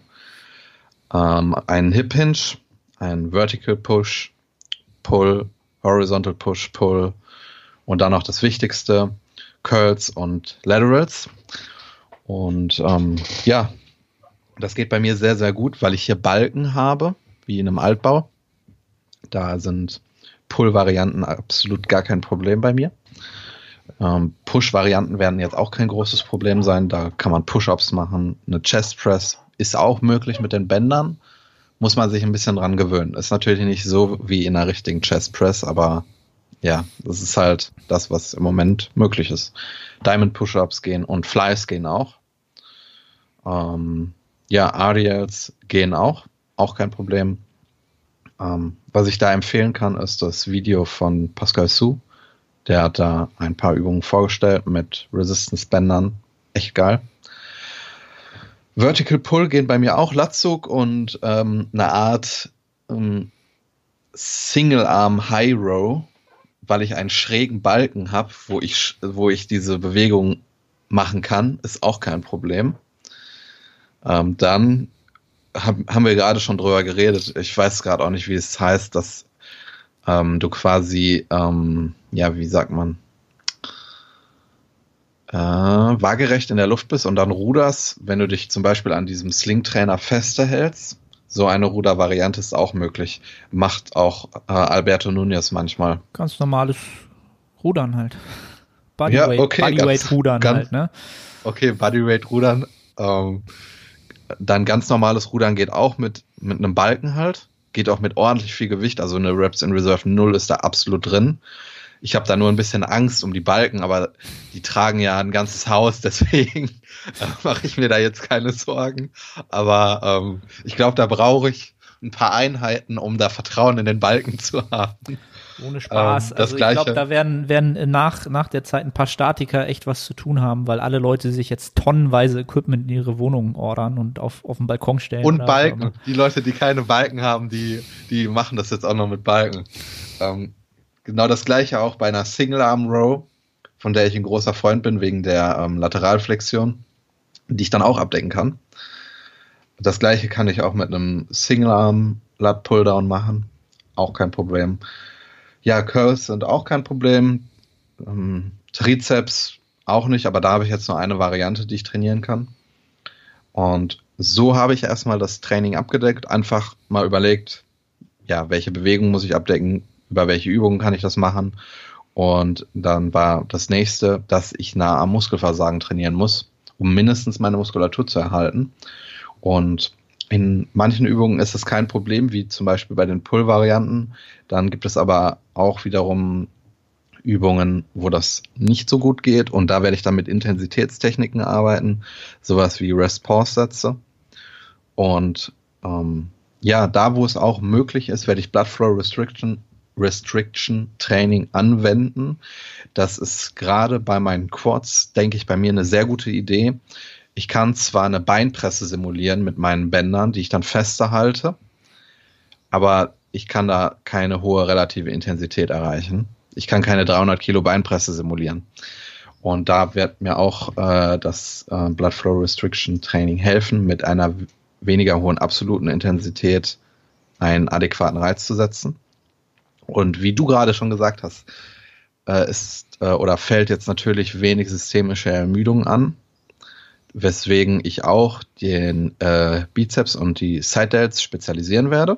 C: einen Hip Hinge, einen Vertical Push, Pull, Horizontal Push, Pull und dann noch das Wichtigste, Curls und Laterals. Und ja, das geht bei mir sehr, sehr gut, weil ich hier Balken habe, wie in einem Altbau. Da sind Pull-Varianten absolut gar kein Problem bei mir. Push-Varianten werden jetzt auch kein großes Problem sein. Da kann man Push-Ups machen. Eine Chest-Press ist auch möglich mit den Bändern. Muss man sich ein bisschen dran gewöhnen. Ist natürlich nicht so wie in einer richtigen Chest-Press, aber ja, das ist halt das, was im Moment möglich ist. Diamond Push-Ups gehen und Flies gehen auch. Ja, RDLs gehen auch kein Problem. Was ich da empfehlen kann, ist das Video von Pascal Su. Der hat da ein paar Übungen vorgestellt mit Resistance-Bändern. Echt geil. Vertical Pull gehen bei mir auch, Latzug und eine Art Single-Arm High Row, weil ich einen schrägen Balken habe, wo ich diese Bewegung machen kann, ist auch kein Problem. Dann haben wir gerade schon drüber geredet. Ich weiß gerade auch nicht, wie es heißt, dass du quasi, wie sagt man, waagerecht in der Luft bist und dann ruderst, wenn du dich zum Beispiel an diesem Sling-Trainer festehältst. So eine Rudervariante ist auch möglich. Macht auch Alberto Núñez manchmal.
B: Ganz normales Rudern halt. Bodyweight-Rudern halt, ne?
C: Okay, Bodyweight-Rudern. Dann ganz normales Rudern geht auch mit einem Balken halt. Geht auch mit ordentlich viel Gewicht. Also eine Reps in Reserve 0 ist da absolut drin. Ich habe da nur ein bisschen Angst um die Balken, aber die tragen ja ein ganzes Haus, deswegen mache ich mir da jetzt keine Sorgen. Aber ich glaube, da brauche ich ein paar Einheiten, um da Vertrauen in den Balken zu haben.
B: Ohne Spaß. Also ich glaube, da werden nach der Zeit ein paar Statiker echt was zu tun haben, weil alle Leute sich jetzt tonnenweise Equipment in ihre Wohnungen ordern und auf den Balkon stellen.
C: Und Balken. So. Die Leute, die keine Balken haben, die machen das jetzt auch noch mit Balken. Genau das gleiche auch bei einer Single-Arm-Row, von der ich ein großer Freund bin, wegen der Lateralflexion, die ich dann auch abdecken kann. Das gleiche kann ich auch mit einem Single-Arm-Lat-Pulldown machen. Auch kein Problem. Ja, Curls sind auch kein Problem. Trizeps auch nicht, aber da habe ich jetzt nur eine Variante, die ich trainieren kann. Und so habe ich erstmal das Training abgedeckt, einfach mal überlegt, ja, welche Bewegung muss ich abdecken, über welche Übungen kann ich das machen. Und dann war das nächste, dass ich nah am Muskelversagen trainieren muss, um mindestens meine Muskulatur zu erhalten. Und in manchen Übungen ist es kein Problem, wie zum Beispiel bei den Pull-Varianten. Dann gibt es aber auch wiederum Übungen, wo das nicht so gut geht. Und da werde ich dann mit Intensitätstechniken arbeiten, sowas wie Rest-Pause-Sätze. Und da, wo es auch möglich ist, werde ich Blood Flow Restriction Training anwenden. Das ist gerade bei meinen Quads, denke ich, bei mir eine sehr gute Idee. Ich kann zwar eine Beinpresse simulieren mit meinen Bändern, die ich dann fester halte, aber ich kann da keine hohe relative Intensität erreichen. Ich kann keine 300 Kilo Beinpresse simulieren. Und da wird mir auch das Blood Flow Restriction Training helfen, mit einer weniger hohen absoluten Intensität einen adäquaten Reiz zu setzen. Und wie du gerade schon gesagt hast, fällt jetzt natürlich wenig systemische Ermüdung an, weswegen ich auch den Bizeps und die Side Delts spezialisieren werde.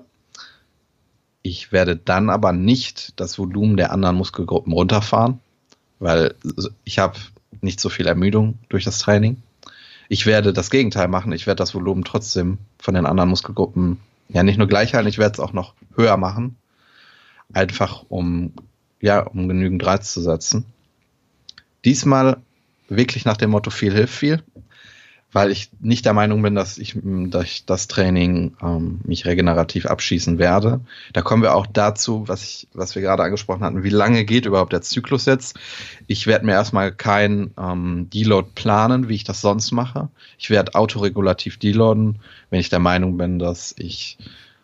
C: Ich werde dann aber nicht das Volumen der anderen Muskelgruppen runterfahren, weil ich habe nicht so viel Ermüdung durch das Training. Ich werde das Gegenteil machen. Ich werde das Volumen trotzdem von den anderen Muskelgruppen ja nicht nur gleich halten, ich werde es auch noch höher machen. Einfach um genügend Reiz zu setzen. Diesmal wirklich nach dem Motto viel hilft viel, weil ich nicht der Meinung bin, dass ich durch das Training mich regenerativ abschießen werde. Da kommen wir auch dazu, was wir gerade angesprochen hatten. Wie lange geht überhaupt der Zyklus jetzt? Ich werde mir erstmal kein Deload planen, wie ich das sonst mache. Ich werde autoregulativ deloaden, wenn ich der Meinung bin, dass ich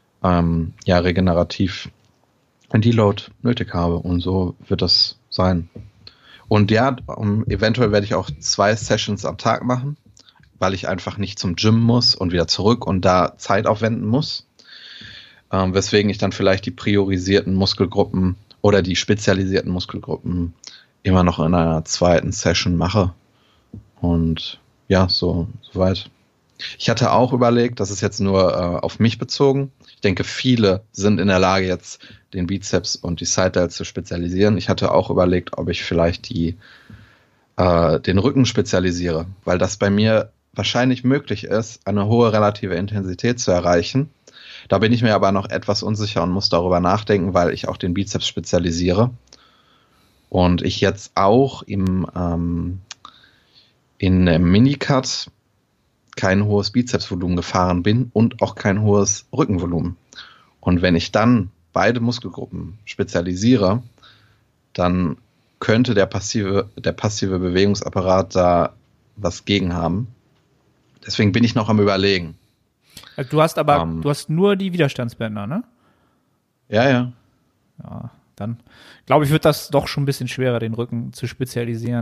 C: regenerativ ein Deload nötig habe. Und so wird das sein. Und ja, eventuell werde ich auch 2 Sessions am Tag machen, weil ich einfach nicht zum Gym muss und wieder zurück und da Zeit aufwenden muss. Weswegen ich dann vielleicht die priorisierten Muskelgruppen oder die spezialisierten Muskelgruppen immer noch in einer 2. Session mache. Und ja, soweit. Ich hatte auch überlegt, das ist jetzt nur auf mich bezogen. Ich denke, viele sind in der Lage, jetzt den Bizeps und die Side Delts zu spezialisieren. Ich hatte auch überlegt, ob ich vielleicht den Rücken spezialisiere, weil das bei mir wahrscheinlich möglich ist, eine hohe relative Intensität zu erreichen. Da bin ich mir aber noch etwas unsicher und muss darüber nachdenken, weil ich auch den Bizeps spezialisiere. Und ich jetzt auch in einem Minicut kein hohes Bizepsvolumen gefahren bin und auch kein hohes Rückenvolumen. Und wenn ich dann beide Muskelgruppen spezialisiere, dann könnte der passive Bewegungsapparat da was gegen haben. Deswegen bin ich noch am Überlegen.
B: Also du hast nur die Widerstandsbänder, ne?
C: Ja.
B: Ja, dann glaube ich, wird das doch schon ein bisschen schwerer, den Rücken zu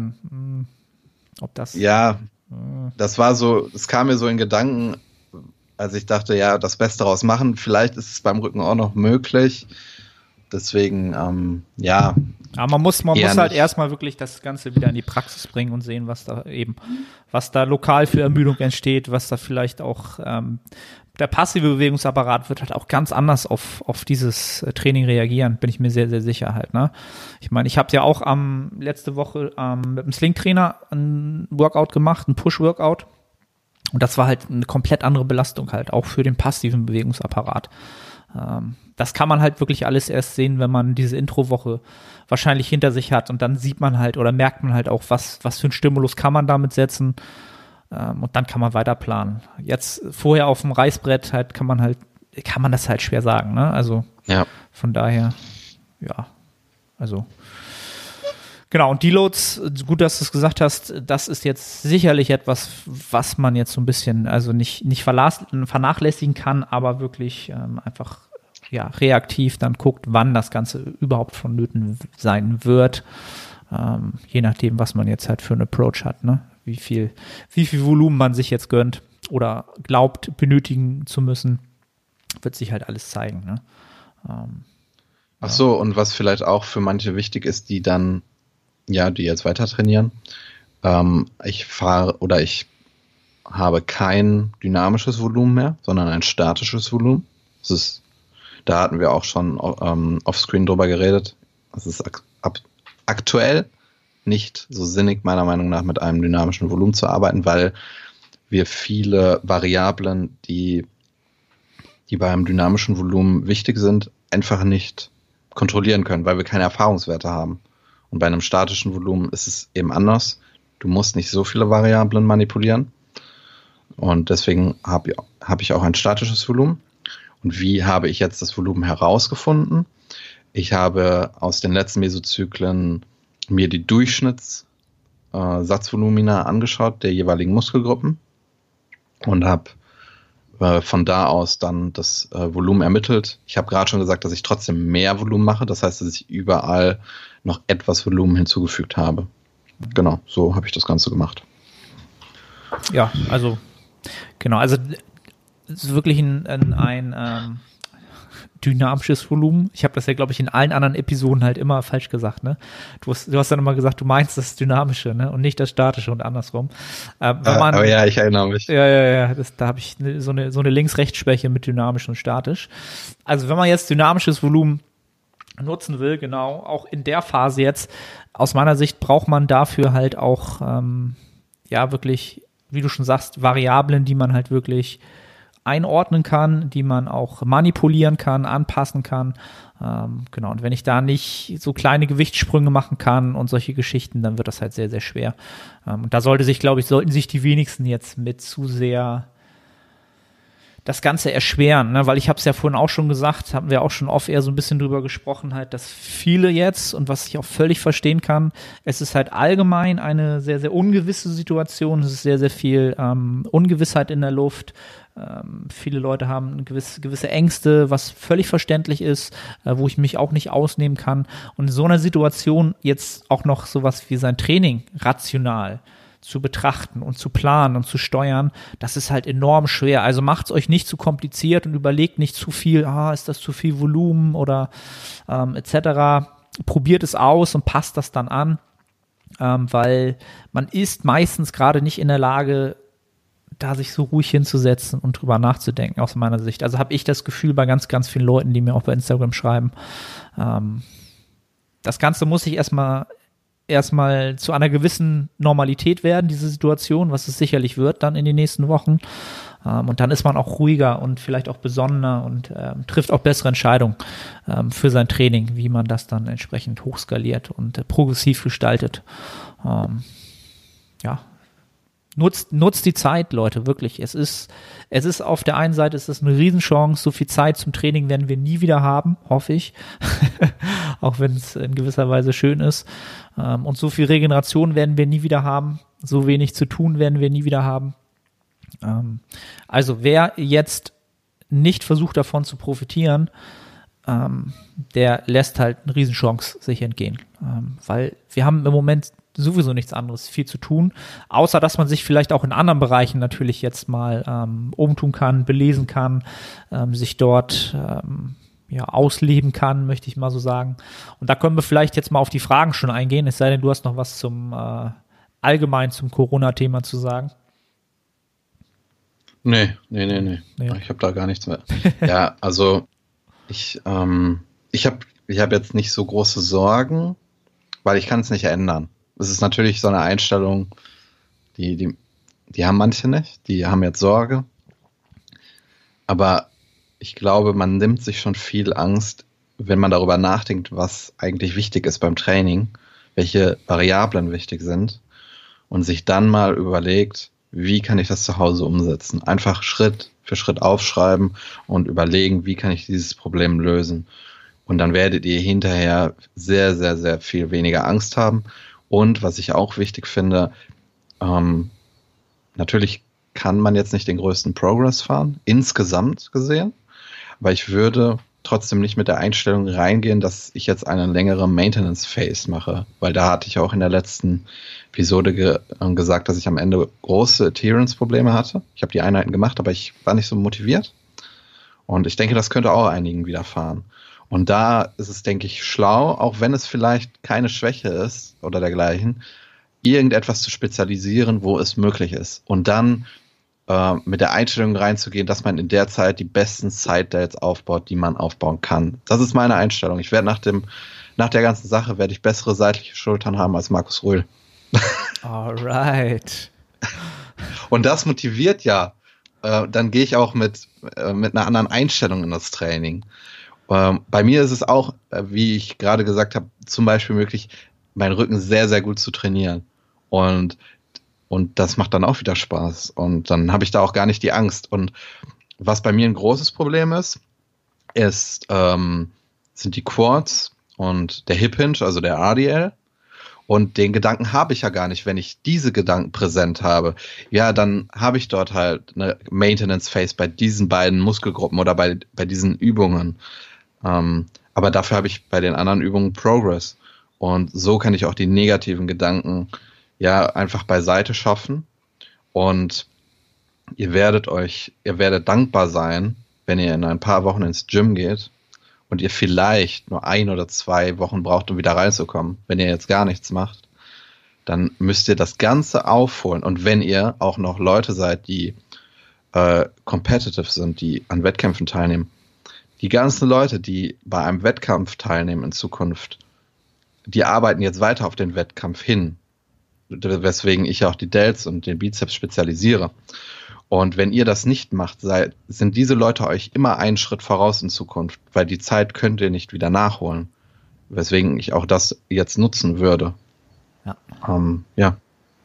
B: spezialisieren. Ob das...
C: Ja, das war so, es kam mir so in Gedanken, Also ich dachte, ja, das Beste daraus machen. Vielleicht ist es beim Rücken auch noch möglich. Deswegen, ja.
B: Aber man muss halt
C: nicht.
B: erstmal wirklich das Ganze wieder in die Praxis bringen und sehen, was da lokal für Ermüdung entsteht, was da vielleicht auch, der passive Bewegungsapparat wird halt auch ganz anders auf dieses Training reagieren, bin ich mir sehr, sehr sicher halt, ne? Ich meine, ich habe ja auch letzte Woche mit dem Sling-Trainer ein Workout gemacht, ein Push-Workout. Und das war halt eine komplett andere Belastung halt, auch für den passiven Bewegungsapparat. Das kann man halt wirklich alles erst sehen, wenn man diese Introwoche wahrscheinlich hinter sich hat. Und dann sieht man halt oder merkt man halt auch, was für einen Stimulus kann man damit setzen. Und dann kann man weiter planen. Jetzt vorher auf dem Reißbrett halt kann man das halt schwer sagen, ne? Also von daher, ja, also genau, und Deloads, gut, dass du es gesagt hast, das ist jetzt sicherlich etwas, was man jetzt so ein bisschen, also nicht vernachlässigen kann, aber wirklich einfach reaktiv dann guckt, wann das Ganze überhaupt vonnöten sein wird, je nachdem, was man jetzt halt für einen Approach hat, ne? Wie viel Volumen man sich jetzt gönnt oder glaubt, benötigen zu müssen, wird sich halt alles zeigen, ne?
C: Ach so, und was vielleicht auch für manche wichtig ist, die jetzt weiter trainieren. Ich habe kein dynamisches Volumen mehr, sondern ein statisches Volumen. Da hatten wir auch schon offscreen drüber geredet. Es ist aktuell nicht so sinnig, meiner Meinung nach, mit einem dynamischen Volumen zu arbeiten, weil wir viele Variablen, die beim dynamischen Volumen wichtig sind, einfach nicht kontrollieren können, weil wir keine Erfahrungswerte haben. Und bei einem statischen Volumen ist es eben anders. Du musst nicht so viele Variablen manipulieren. Und deswegen habe ich auch ein statisches Volumen. Und wie habe ich jetzt das Volumen herausgefunden? Ich habe aus den letzten Mesozyklen mir die Durchschnittssatzvolumina angeschaut der jeweiligen Muskelgruppen und habe von da aus dann das Volumen ermittelt. Ich habe gerade schon gesagt, dass ich trotzdem mehr Volumen mache. Das heißt, dass ich überall noch etwas Volumen hinzugefügt habe. Genau, so habe ich das Ganze gemacht.
B: Ja, also genau, also es ist wirklich ein dynamisches Volumen. Ich habe das ja, glaube ich, in allen anderen Episoden halt immer falsch gesagt, ne? Du hast dann immer gesagt, du meinst das Dynamische, ne? Und nicht das Statische und andersrum.
C: Aber ja, ich erinnere mich.
B: Ja, da habe ich so eine Links-Rechts-Schwäche mit dynamisch und statisch. Also wenn man jetzt dynamisches Volumen nutzen will, genau, auch in der Phase jetzt, aus meiner Sicht braucht man dafür halt auch, wirklich, wie du schon sagst, Variablen, die man halt wirklich einordnen kann, die man auch manipulieren kann, anpassen kann. Genau, und wenn ich da nicht so kleine Gewichtssprünge machen kann und solche Geschichten, dann wird das halt sehr, sehr schwer. Und da sollten sich die wenigsten jetzt mit zu sehr das Ganze erschweren, ne? Weil ich habe es ja vorhin auch schon gesagt, haben wir auch schon oft eher so ein bisschen drüber gesprochen, halt, dass viele jetzt, und was ich auch völlig verstehen kann, es ist halt allgemein eine sehr, sehr ungewisse Situation, es ist sehr, sehr viel Ungewissheit in der Luft. Viele Leute haben gewisse Ängste, was völlig verständlich ist, wo ich mich auch nicht ausnehmen kann. Und in so einer Situation jetzt auch noch sowas wie sein Training rational zu betrachten und zu planen und zu steuern, das ist halt enorm schwer. Also macht es euch nicht zu kompliziert und überlegt nicht zu viel, ist das zu viel Volumen oder etc. Probiert es aus und passt das dann an, weil man ist meistens gerade nicht in der Lage, da sich so ruhig hinzusetzen und drüber nachzudenken, aus meiner Sicht. Also habe ich das Gefühl bei ganz, ganz vielen Leuten, die mir auch bei Instagram schreiben, das Ganze muss sich erstmal zu einer gewissen Normalität werden, diese Situation, was es sicherlich wird dann in den nächsten Wochen. Und dann ist man auch ruhiger und vielleicht auch besonnener und trifft auch bessere Entscheidungen für sein Training, wie man das dann entsprechend hochskaliert und progressiv gestaltet. Nutzt die Zeit, Leute, wirklich. Es ist auf der einen Seite ist es eine Riesenchance, so viel Zeit zum Training werden wir nie wieder haben, hoffe ich. Auch wenn es in gewisser Weise schön ist. Und so viel Regeneration werden wir nie wieder haben. So wenig zu tun werden wir nie wieder haben. Also wer jetzt nicht versucht, davon zu profitieren, der lässt halt eine Riesenchance sich entgehen. Weil wir haben im Moment sowieso nichts anderes viel zu tun, außer dass man sich vielleicht auch in anderen Bereichen natürlich jetzt mal umtun kann, belesen kann, sich dort ausleben kann, möchte ich mal so sagen. Und da können wir vielleicht jetzt mal auf die Fragen schon eingehen, es sei denn, du hast noch was allgemein zum Corona-Thema zu sagen.
C: Nee. Ich habe da gar nichts mehr. Ja, also ich habe jetzt nicht so große Sorgen, weil ich kann es nicht ändern. Es ist natürlich so eine Einstellung, die haben manche nicht, die haben jetzt Sorge. Aber ich glaube, man nimmt sich schon viel Angst, wenn man darüber nachdenkt, was eigentlich wichtig ist beim Training, welche Variablen wichtig sind und sich dann mal überlegt, wie kann ich das zu Hause umsetzen? Einfach Schritt für Schritt aufschreiben und überlegen, wie kann ich dieses Problem lösen? Und dann werdet ihr hinterher sehr, sehr, sehr viel weniger Angst haben. Und was ich auch wichtig finde, natürlich kann man jetzt nicht den größten Progress fahren, insgesamt gesehen, aber ich würde trotzdem nicht mit der Einstellung reingehen, dass ich jetzt eine längere Maintenance Phase mache, weil da hatte ich auch in der letzten Episode gesagt, dass ich am Ende große Adherence-Probleme hatte. Ich habe die Einheiten gemacht, aber ich war nicht so motiviert. Und ich denke, das könnte auch einigen widerfahren. Und da ist es, denke ich, schlau, auch wenn es vielleicht keine Schwäche ist oder dergleichen, irgendetwas zu spezialisieren, wo es möglich ist. Und dann mit der Einstellung reinzugehen, dass man in der Zeit die besten Side-Dates aufbaut, die man aufbauen kann. Das ist meine Einstellung. Ich werde nach der ganzen Sache werde ich bessere seitliche Schultern haben als Markus Rühl.
B: Alright.
C: Und das motiviert ja. Dann gehe ich auch mit einer anderen Einstellung in das Training. Bei mir ist es auch, wie ich gerade gesagt habe, zum Beispiel möglich, meinen Rücken sehr, sehr gut zu trainieren. Und das macht dann auch wieder Spaß. Und dann habe ich da auch gar nicht die Angst. Und was bei mir ein großes Problem ist, sind die Quads und der Hip Hinge, also der RDL. Und den Gedanken habe ich ja gar nicht, wenn ich diese Gedanken präsent habe. Ja, dann habe ich dort halt eine Maintenance Phase bei diesen beiden Muskelgruppen oder bei diesen Übungen. Aber dafür habe ich bei den anderen Übungen Progress. Und so kann ich auch die negativen Gedanken einfach beiseite schaffen. Und ihr werdet dankbar sein, wenn ihr in ein paar Wochen ins Gym geht und ihr vielleicht nur 1 oder 2 Wochen braucht, um wieder reinzukommen. Wenn ihr jetzt gar nichts macht, dann müsst ihr das Ganze aufholen. Und wenn ihr auch noch Leute seid, die competitive sind, die an Wettkämpfen teilnehmen, die ganzen Leute, die bei einem Wettkampf teilnehmen in Zukunft, die arbeiten jetzt weiter auf den Wettkampf hin. Weswegen ich auch die Delts und den Bizeps spezialisiere. Und wenn ihr das nicht macht, sind diese Leute euch immer einen Schritt voraus in Zukunft, weil die Zeit könnt ihr nicht wieder nachholen. Weswegen ich auch das jetzt nutzen würde.
B: Ja.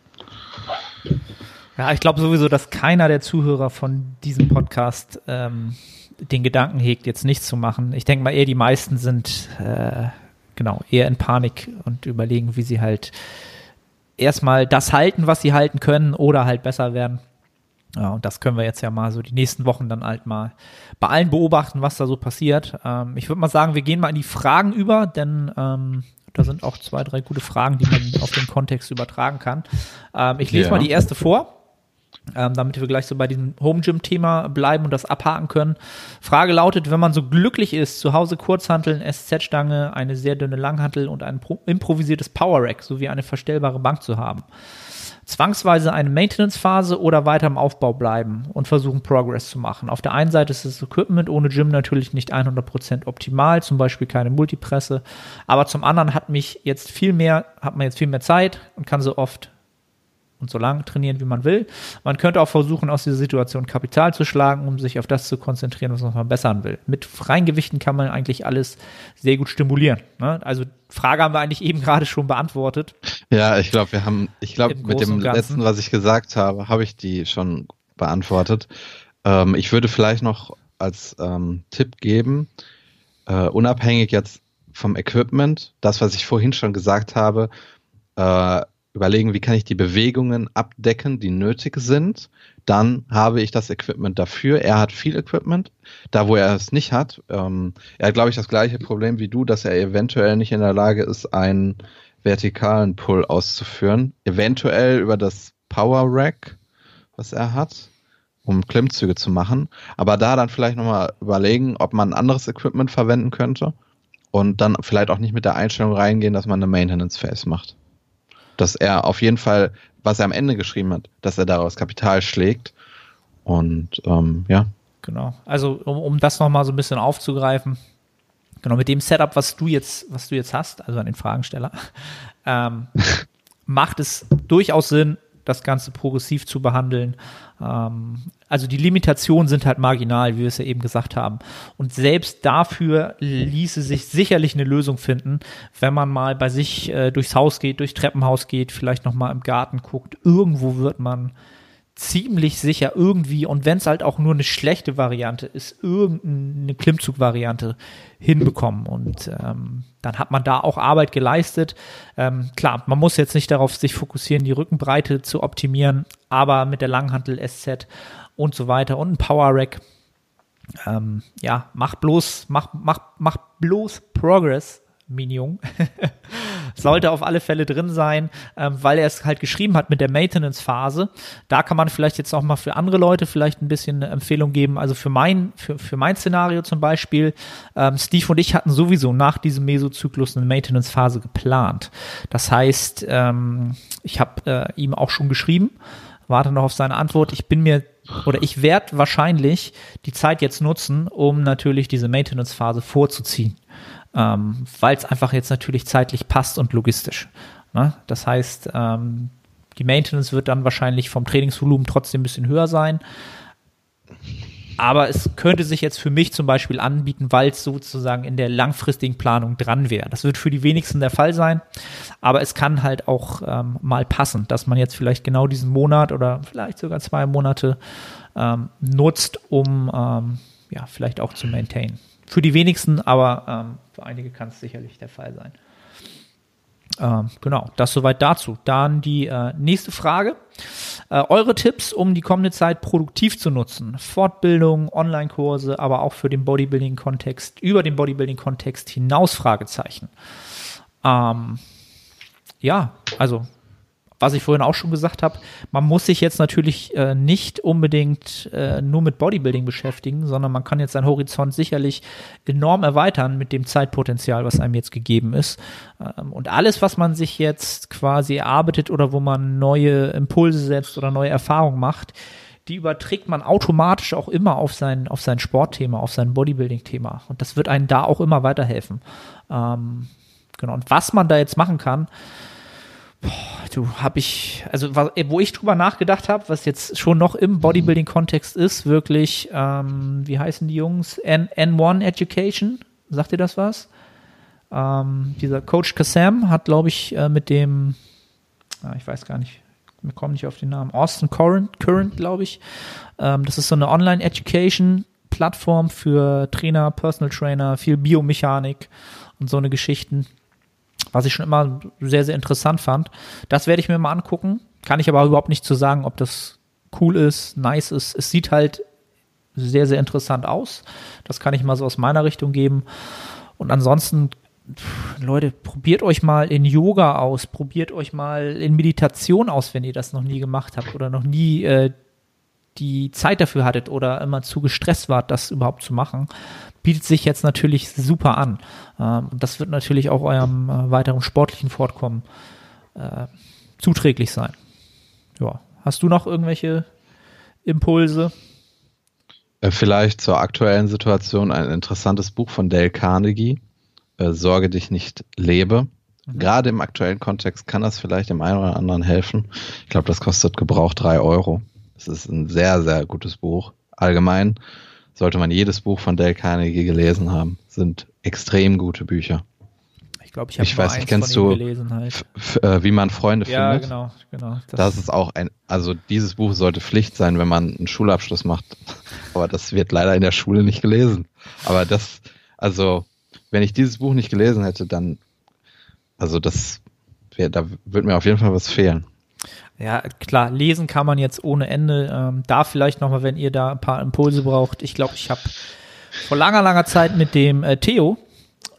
B: Ja, ich glaube sowieso, dass keiner der Zuhörer von diesem Podcast den Gedanken hegt, jetzt nichts zu machen. Ich denke mal eher, die meisten sind eher in Panik und überlegen, wie sie halt erstmal das halten, was sie halten können oder halt besser werden. Ja, und das können wir jetzt ja mal so die nächsten Wochen dann halt mal bei allen beobachten, was da so passiert. Ich würde mal sagen, wir gehen mal in die Fragen über, denn da sind auch 2, 3 gute Fragen, die man auf den Kontext übertragen kann. Ich lese mal die erste vor, damit wir gleich so bei diesem Home-Gym-Thema bleiben und das abhaken können. Frage lautet, wenn man so glücklich ist, zu Hause Kurzhanteln, SZ-Stange, eine sehr dünne Langhantel und ein improvisiertes Power-Rack sowie eine verstellbare Bank zu haben, zwangsweise eine Maintenance-Phase oder weiter im Aufbau bleiben und versuchen, Progress zu machen. Auf der einen Seite ist das Equipment ohne Gym natürlich nicht 100% optimal, zum Beispiel keine Multipresse, aber zum anderen hat man jetzt viel mehr Zeit und kann so oft und so lange trainieren, wie man will. Man könnte auch versuchen, aus dieser Situation Kapital zu schlagen, um sich auf das zu konzentrieren, was man verbessern will. Mit freien Gewichten kann man eigentlich alles sehr gut stimulieren. Ne? Also Frage haben wir eigentlich eben gerade schon beantwortet.
C: Ja, ich glaube, mit dem letzten, was ich gesagt habe, habe ich die schon beantwortet. Ich würde vielleicht noch als Tipp geben, unabhängig jetzt vom Equipment, das, was ich vorhin schon gesagt habe, überlegen, wie kann ich die Bewegungen abdecken, die nötig sind. Dann habe ich das Equipment dafür. Er hat viel Equipment. Da, wo er es nicht hat, er hat, glaube ich, das gleiche Problem wie du, dass er eventuell nicht in der Lage ist, einen vertikalen Pull auszuführen. Eventuell über das Power Rack, was er hat, um Klimmzüge zu machen. Aber da dann vielleicht nochmal überlegen, ob man anderes Equipment verwenden könnte und dann vielleicht auch nicht mit der Einstellung reingehen, dass man eine Maintenance Phase macht. Dass er auf jeden Fall, was er am Ende geschrieben hat, dass er daraus Kapital schlägt. Und ja.
B: Genau. Also um das nochmal so ein bisschen aufzugreifen, genau, mit dem Setup, was du jetzt hast, also an den Fragensteller, macht es durchaus Sinn, das Ganze progressiv zu behandeln. Also die Limitationen sind halt marginal, wie wir es ja eben gesagt haben. Und selbst dafür ließe sich sicherlich eine Lösung finden, wenn man mal bei sich durchs Haus geht, durchs Treppenhaus geht, vielleicht nochmal im Garten guckt. Irgendwo wird man ziemlich sicher irgendwie, und wenn es halt auch nur eine schlechte Variante ist, irgendeine Klimmzug-Variante hinbekommen. Und dann hat man da auch Arbeit geleistet. Klar, man muss jetzt nicht darauf sich fokussieren, die Rückenbreite zu optimieren, aber mit der Langhantel SZ und so weiter und ein Power Rack, mach bloß Progress, Minion. Sollte auf alle Fälle drin sein, weil er es halt geschrieben hat mit der Maintenance-Phase. Da kann man vielleicht jetzt auch mal für andere Leute vielleicht ein bisschen eine Empfehlung geben. Also für mein Szenario zum Beispiel, Steve und ich hatten sowieso nach diesem Mesozyklus eine Maintenance-Phase geplant. Das heißt, ich habe ihm auch schon geschrieben, warte noch auf seine Antwort. Ich werde wahrscheinlich die Zeit jetzt nutzen, um natürlich diese Maintenance-Phase vorzuziehen. Weil es einfach jetzt natürlich zeitlich passt und logistisch. Ne? Das heißt, die Maintenance wird dann wahrscheinlich vom Trainingsvolumen trotzdem ein bisschen höher sein. Aber es könnte sich jetzt für mich zum Beispiel anbieten, weil es sozusagen in der langfristigen Planung dran wäre. Das wird für die wenigsten der Fall sein, aber es kann halt auch mal passen, dass man jetzt vielleicht genau diesen Monat oder vielleicht sogar 2 Monate nutzt, um vielleicht auch zu maintainen. Für die wenigsten, aber für einige kann es sicherlich der Fall sein. Genau, das soweit dazu. Dann die nächste Frage. Eure Tipps, um die kommende Zeit produktiv zu nutzen. Fortbildung, Online-Kurse, aber auch für den Bodybuilding-Kontext, über den Bodybuilding-Kontext hinaus, Fragezeichen. Also was ich vorhin auch schon gesagt habe, man muss sich jetzt natürlich nicht unbedingt nur mit Bodybuilding beschäftigen, sondern man kann jetzt seinen Horizont sicherlich enorm erweitern mit dem Zeitpotenzial, was einem jetzt gegeben ist. Und alles, was man sich jetzt quasi erarbeitet oder wo man neue Impulse setzt oder neue Erfahrungen macht, die überträgt man automatisch auch immer auf sein Sportthema, auf sein Bodybuilding-Thema. Und das wird einem da auch immer weiterhelfen. Genau. Und was man da jetzt machen kann, wo ich drüber nachgedacht habe, was jetzt schon noch im Bodybuilding-Kontext ist, wirklich, wie heißen die Jungs? N1 Education, sagt ihr das was? Dieser Coach Kassem hat, glaube ich, mit dem, ich weiß gar nicht, wir kommen nicht auf den Namen, Austin Current, glaube ich. Das ist so eine Online-Education-Plattform für Trainer, Personal Trainer, viel Biomechanik und so eine Geschichten. Was ich schon immer sehr, sehr interessant fand. Das werde ich mir mal angucken. Kann ich aber überhaupt nicht zu sagen, ob das cool ist, nice ist. Es sieht halt sehr, sehr interessant aus. Das kann ich mal so aus meiner Richtung geben. Und ansonsten, Leute, probiert euch mal in Yoga aus. Probiert euch mal in Meditation aus, wenn ihr das noch nie gemacht habt oder noch nie die Zeit dafür hattet oder immer zu gestresst wart, das überhaupt zu machen. Bietet sich jetzt natürlich super an. Und das wird natürlich auch eurem weiteren sportlichen Fortkommen zuträglich sein. Ja. Hast du noch irgendwelche Impulse?
C: Vielleicht zur aktuellen Situation ein interessantes Buch von Dale Carnegie, Sorge dich nicht, lebe. Gerade im aktuellen Kontext kann das vielleicht dem einen oder anderen helfen. Ich glaube, das kostet gebraucht 3 Euro. Das ist ein sehr, sehr gutes Buch. Allgemein sollte man jedes Buch von Dale Carnegie gelesen haben. Sind extrem gute Bücher.
B: Ich glaube, ich habe eins
C: kennst
B: von ihm
C: du
B: gelesen halt.
C: Wie man Freunde findet?
B: Ja, genau.
C: Das ist auch dieses Buch sollte Pflicht sein, wenn man einen Schulabschluss macht. Aber das wird leider in der Schule nicht gelesen. Aber wenn ich dieses Buch nicht gelesen hätte, dann, da würde mir auf jeden Fall was fehlen.
B: Ja, klar, lesen kann man jetzt ohne Ende. Da vielleicht nochmal, wenn ihr da ein paar Impulse braucht. Ich glaube, ich habe vor langer, langer Zeit mit dem Theo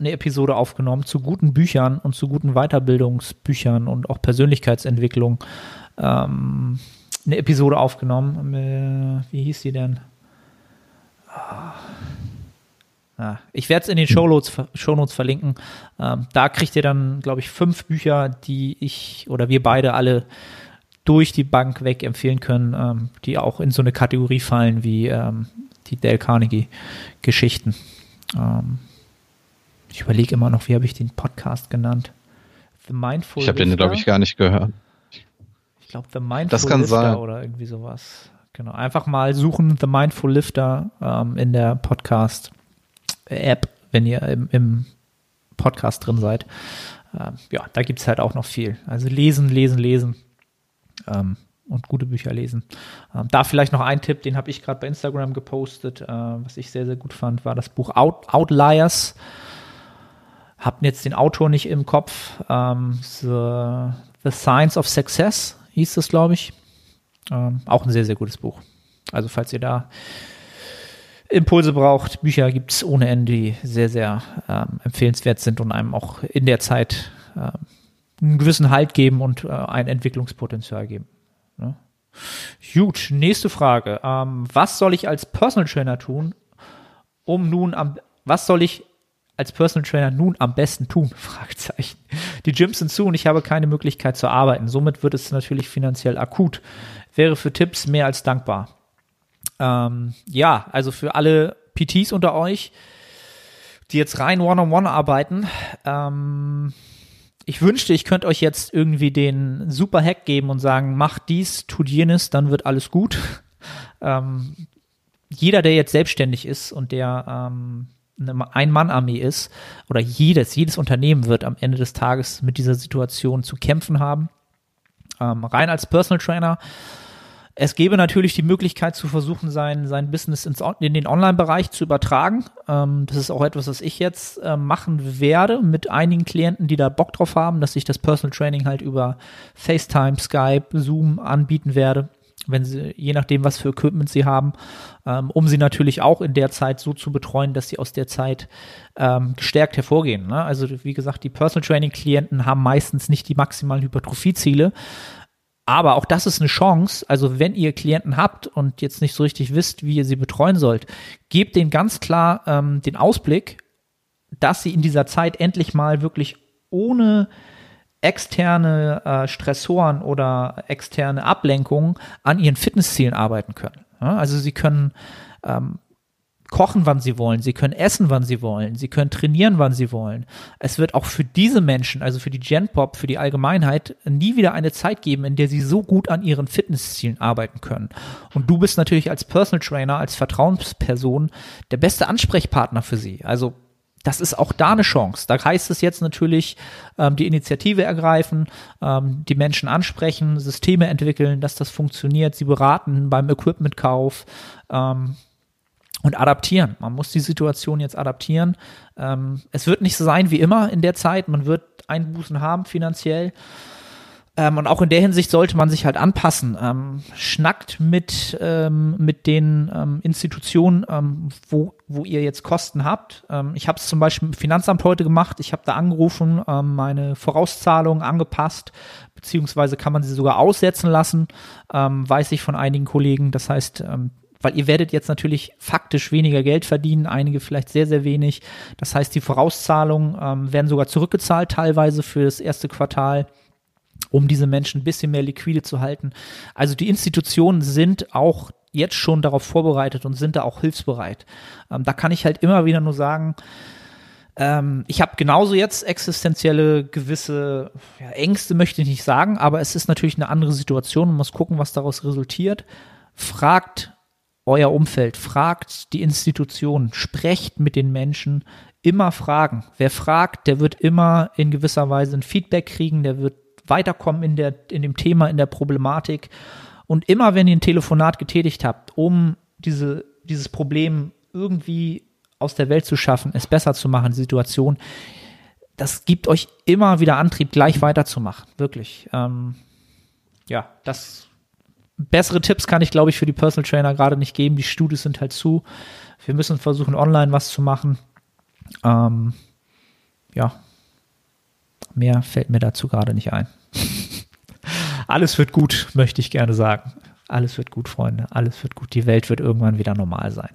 B: eine Episode aufgenommen zu guten Büchern und zu guten Weiterbildungsbüchern und auch Persönlichkeitsentwicklung. Eine Episode aufgenommen. Wie hieß die denn? Ich werde es in den Shownotes verlinken. Da kriegt ihr dann, glaube ich, 5 Bücher, die ich oder wir beide alle durch die Bank weg empfehlen können, die auch in so eine Kategorie fallen wie die Dale Carnegie-Geschichten. Ich überlege immer noch, wie habe ich den Podcast genannt? The Mindful
C: Ich habe den, glaube ich, gar nicht gehört.
B: Ich glaube, The Mindful
C: das kann
B: Lifter
C: sein.
B: Oder irgendwie sowas. Genau, einfach mal suchen, The Mindful Lifter in der Podcast-App, wenn ihr im Podcast drin seid. Ja, da gibt es halt auch noch viel. Also lesen. Und gute Bücher lesen. Da vielleicht noch ein Tipp, den habe ich gerade bei Instagram gepostet, was ich sehr, sehr gut fand, war das Buch Outliers. Hab jetzt den Autor nicht im Kopf. The Science of Success hieß das, glaube ich. Auch ein sehr, sehr gutes Buch. Also falls ihr da Impulse braucht, Bücher gibt es ohne Ende, die sehr, sehr empfehlenswert sind und einem auch in der Zeit einen gewissen Halt geben und ein Entwicklungspotenzial geben. Ne? Gut, nächste Frage. Was soll ich als Personal Trainer tun, was soll ich als Personal Trainer nun am besten tun? Fragezeichen. Die Gyms sind zu und ich habe keine Möglichkeit zu arbeiten. Somit wird es natürlich finanziell akut. Wäre für Tipps mehr als dankbar. Ja, also für alle PTs unter euch, die jetzt rein One-on-One arbeiten, ich wünschte, ich könnte euch jetzt irgendwie den super Hack geben und sagen, macht dies, tut jenes, dann wird alles gut. Jeder, der jetzt selbstständig ist und der eine Ein-Mann-Armee ist, oder jedes Unternehmen wird am Ende des Tages mit dieser Situation zu kämpfen haben. Rein als Personal Trainer. Es gäbe natürlich die Möglichkeit zu versuchen, sein Business in den Online-Bereich zu übertragen. Das ist auch etwas, was ich jetzt machen werde mit einigen Klienten, die da Bock drauf haben, dass ich das Personal Training halt über FaceTime, Skype, Zoom anbieten werde, wenn sie, je nachdem, was für Equipment sie haben, um sie natürlich auch in der Zeit so zu betreuen, dass sie aus der Zeit gestärkt hervorgehen. Ne? Also wie gesagt, die Personal Training Klienten haben meistens nicht die maximalen Hypertrophie-Ziele. Aber auch das ist eine Chance, also wenn ihr Klienten habt und jetzt nicht so richtig wisst, wie ihr sie betreuen sollt, gebt denen ganz klar den Ausblick, dass sie in dieser Zeit endlich mal wirklich ohne externe Stressoren oder externe Ablenkungen an ihren Fitnesszielen arbeiten können. Ja, also sie können kochen, wann sie wollen, sie können essen, wann sie wollen, sie können trainieren, wann sie wollen. Es wird auch für diese Menschen, also für die Gen-Pop, für die Allgemeinheit, nie wieder eine Zeit geben, in der sie so gut an ihren Fitnesszielen arbeiten können. Und du bist natürlich als Personal Trainer, als Vertrauensperson der beste Ansprechpartner für sie. Also das ist auch da eine Chance. Da heißt es jetzt natürlich, die Initiative ergreifen, die Menschen ansprechen, Systeme entwickeln, dass das funktioniert, sie beraten beim Equipmentkauf, und adaptieren. Man muss die Situation jetzt adaptieren. Es wird nicht so sein wie immer in der Zeit. Man wird Einbußen haben finanziell. Und auch in der Hinsicht sollte man sich halt anpassen. Schnackt mit den Institutionen, wo ihr jetzt Kosten habt. Ich habe es zum Beispiel mit dem Finanzamt heute gemacht. Ich habe da angerufen, meine Vorauszahlungen angepasst, beziehungsweise kann man sie sogar aussetzen lassen, weiß ich von einigen Kollegen. Das heißt, weil ihr werdet jetzt natürlich faktisch weniger Geld verdienen, einige vielleicht sehr, sehr wenig. Das heißt, die Vorauszahlungen werden sogar zurückgezahlt, teilweise für das erste Quartal, um diese Menschen ein bisschen mehr liquide zu halten. Also die Institutionen sind auch jetzt schon darauf vorbereitet und sind da auch hilfsbereit. Da kann ich halt immer wieder nur sagen, ich habe genauso jetzt existenzielle gewisse Ängste, möchte ich nicht sagen, aber es ist natürlich eine andere Situation. Man muss gucken, was daraus resultiert. Fragt euer Umfeld, fragt die Institutionen, sprecht mit den Menschen, immer fragen. Wer fragt, der wird immer in gewisser Weise ein Feedback kriegen, der wird weiterkommen in dem Thema, in der Problematik. Und immer, wenn ihr ein Telefonat getätigt habt, um dieses Problem irgendwie aus der Welt zu schaffen, es besser zu machen, die Situation, das gibt euch immer wieder Antrieb, gleich weiterzumachen. Wirklich. Bessere Tipps kann ich, glaube ich, für die Personal Trainer gerade nicht geben. Die Studios sind halt zu. Wir müssen versuchen, online was zu machen. ja, mehr fällt mir dazu gerade nicht ein. Alles wird gut, möchte ich gerne sagen. Alles wird gut, Freunde. Alles wird gut. Die Welt wird irgendwann wieder normal sein.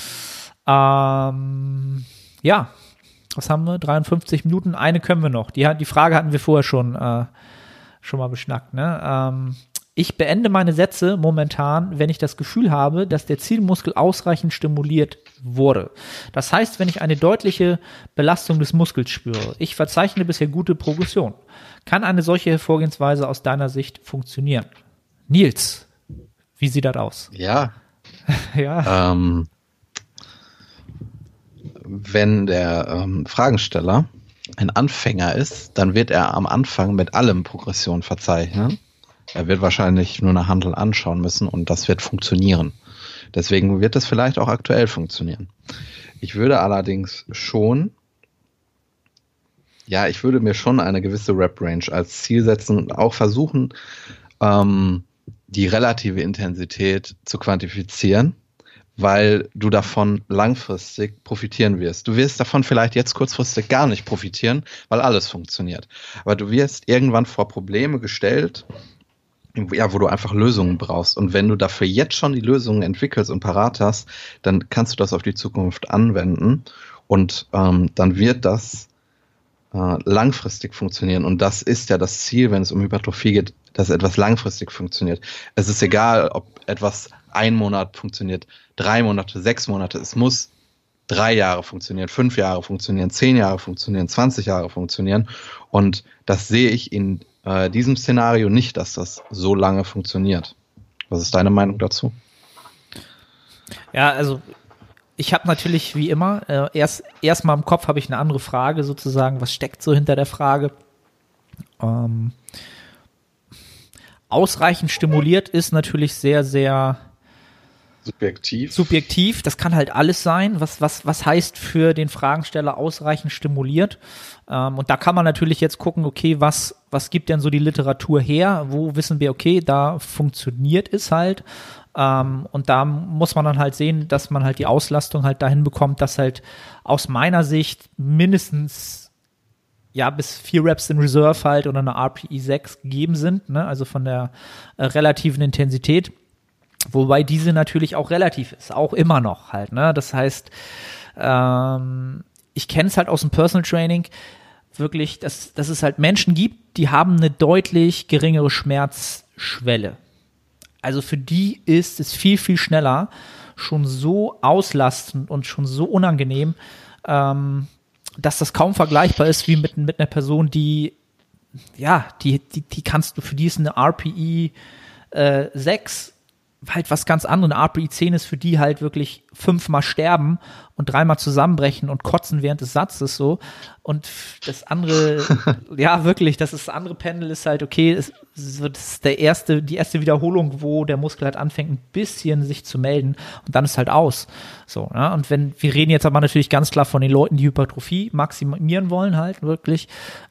B: Ja, was haben wir? 53 Minuten. Eine können wir noch. Die Frage hatten wir vorher schon mal beschnackt. Ne? Ich beende meine Sätze momentan, wenn ich das Gefühl habe, dass der Zielmuskel ausreichend stimuliert wurde. Das heißt, wenn ich eine deutliche Belastung des Muskels spüre. Ich verzeichne bisher gute Progression. Kann eine solche Vorgehensweise aus deiner Sicht funktionieren? Nils, wie sieht das aus?
C: Ja.
B: Ja.
C: Wenn der Fragensteller ein Anfänger ist, dann wird er am Anfang mit allem Progression verzeichnen. Er wird wahrscheinlich nur eine Handel anschauen müssen und das wird funktionieren. Deswegen wird das vielleicht auch aktuell funktionieren. Ich würde allerdings schon, ich würde mir schon eine gewisse Rep-Range als Ziel setzen und auch versuchen, die relative Intensität zu quantifizieren, weil du davon langfristig profitieren wirst. Du wirst davon vielleicht jetzt kurzfristig gar nicht profitieren, weil alles funktioniert. Aber du wirst irgendwann vor Probleme gestellt, wo du einfach Lösungen brauchst. Und wenn du dafür jetzt schon die Lösungen entwickelst und parat hast, dann kannst du das auf die Zukunft anwenden und dann wird das langfristig funktionieren. Und das ist ja das Ziel, wenn es um Hypertrophie geht, dass etwas langfristig funktioniert. Es ist egal, ob etwas 1 Monat funktioniert, 3 Monate, 6 Monate. Es muss 3 Jahre funktionieren, 5 Jahre funktionieren, 10 Jahre funktionieren, 20 Jahre funktionieren. Und das sehe ich in diesem Szenario nicht, dass das so lange funktioniert. Was ist deine Meinung dazu?
B: Ja, also ich habe natürlich wie immer, erst mal im Kopf habe ich eine andere Frage sozusagen, was steckt so hinter der Frage? Ausreichend stimuliert ist natürlich sehr, sehr subjektiv. Das kann halt alles sein. Was heißt für den Fragensteller ausreichend stimuliert? Und da kann man natürlich jetzt gucken, okay, was gibt denn so die Literatur her? Wo wissen wir, okay, da funktioniert es halt. Und da muss man dann halt sehen, dass man halt die Auslastung halt dahin bekommt, dass halt aus meiner Sicht mindestens bis 4 Reps in Reserve halt oder eine RPE 6 gegeben sind, ne? Also von der relativen Intensität. Wobei diese natürlich auch relativ ist, auch immer noch halt, ne? Das heißt, ich kenne es halt aus dem Personal Training wirklich, dass es halt Menschen gibt, die haben eine deutlich geringere Schmerzschwelle. Also für die ist es viel, viel schneller schon so auslastend und schon so unangenehm, dass das kaum vergleichbar ist wie mit einer Person, die kannst du, für die ist eine RPE 6 halt was ganz anderes. Eine RPE 10 ist für die halt wirklich 5-mal sterben und 3-mal zusammenbrechen und kotzen während des Satzes so. Und das andere, das andere Pendel ist halt, okay, das ist die erste Wiederholung, wo der Muskel halt anfängt, ein bisschen sich zu melden und dann ist halt aus. So, ne? Und wir reden jetzt aber natürlich ganz klar von den Leuten, die Hypertrophie maximieren wollen halt wirklich.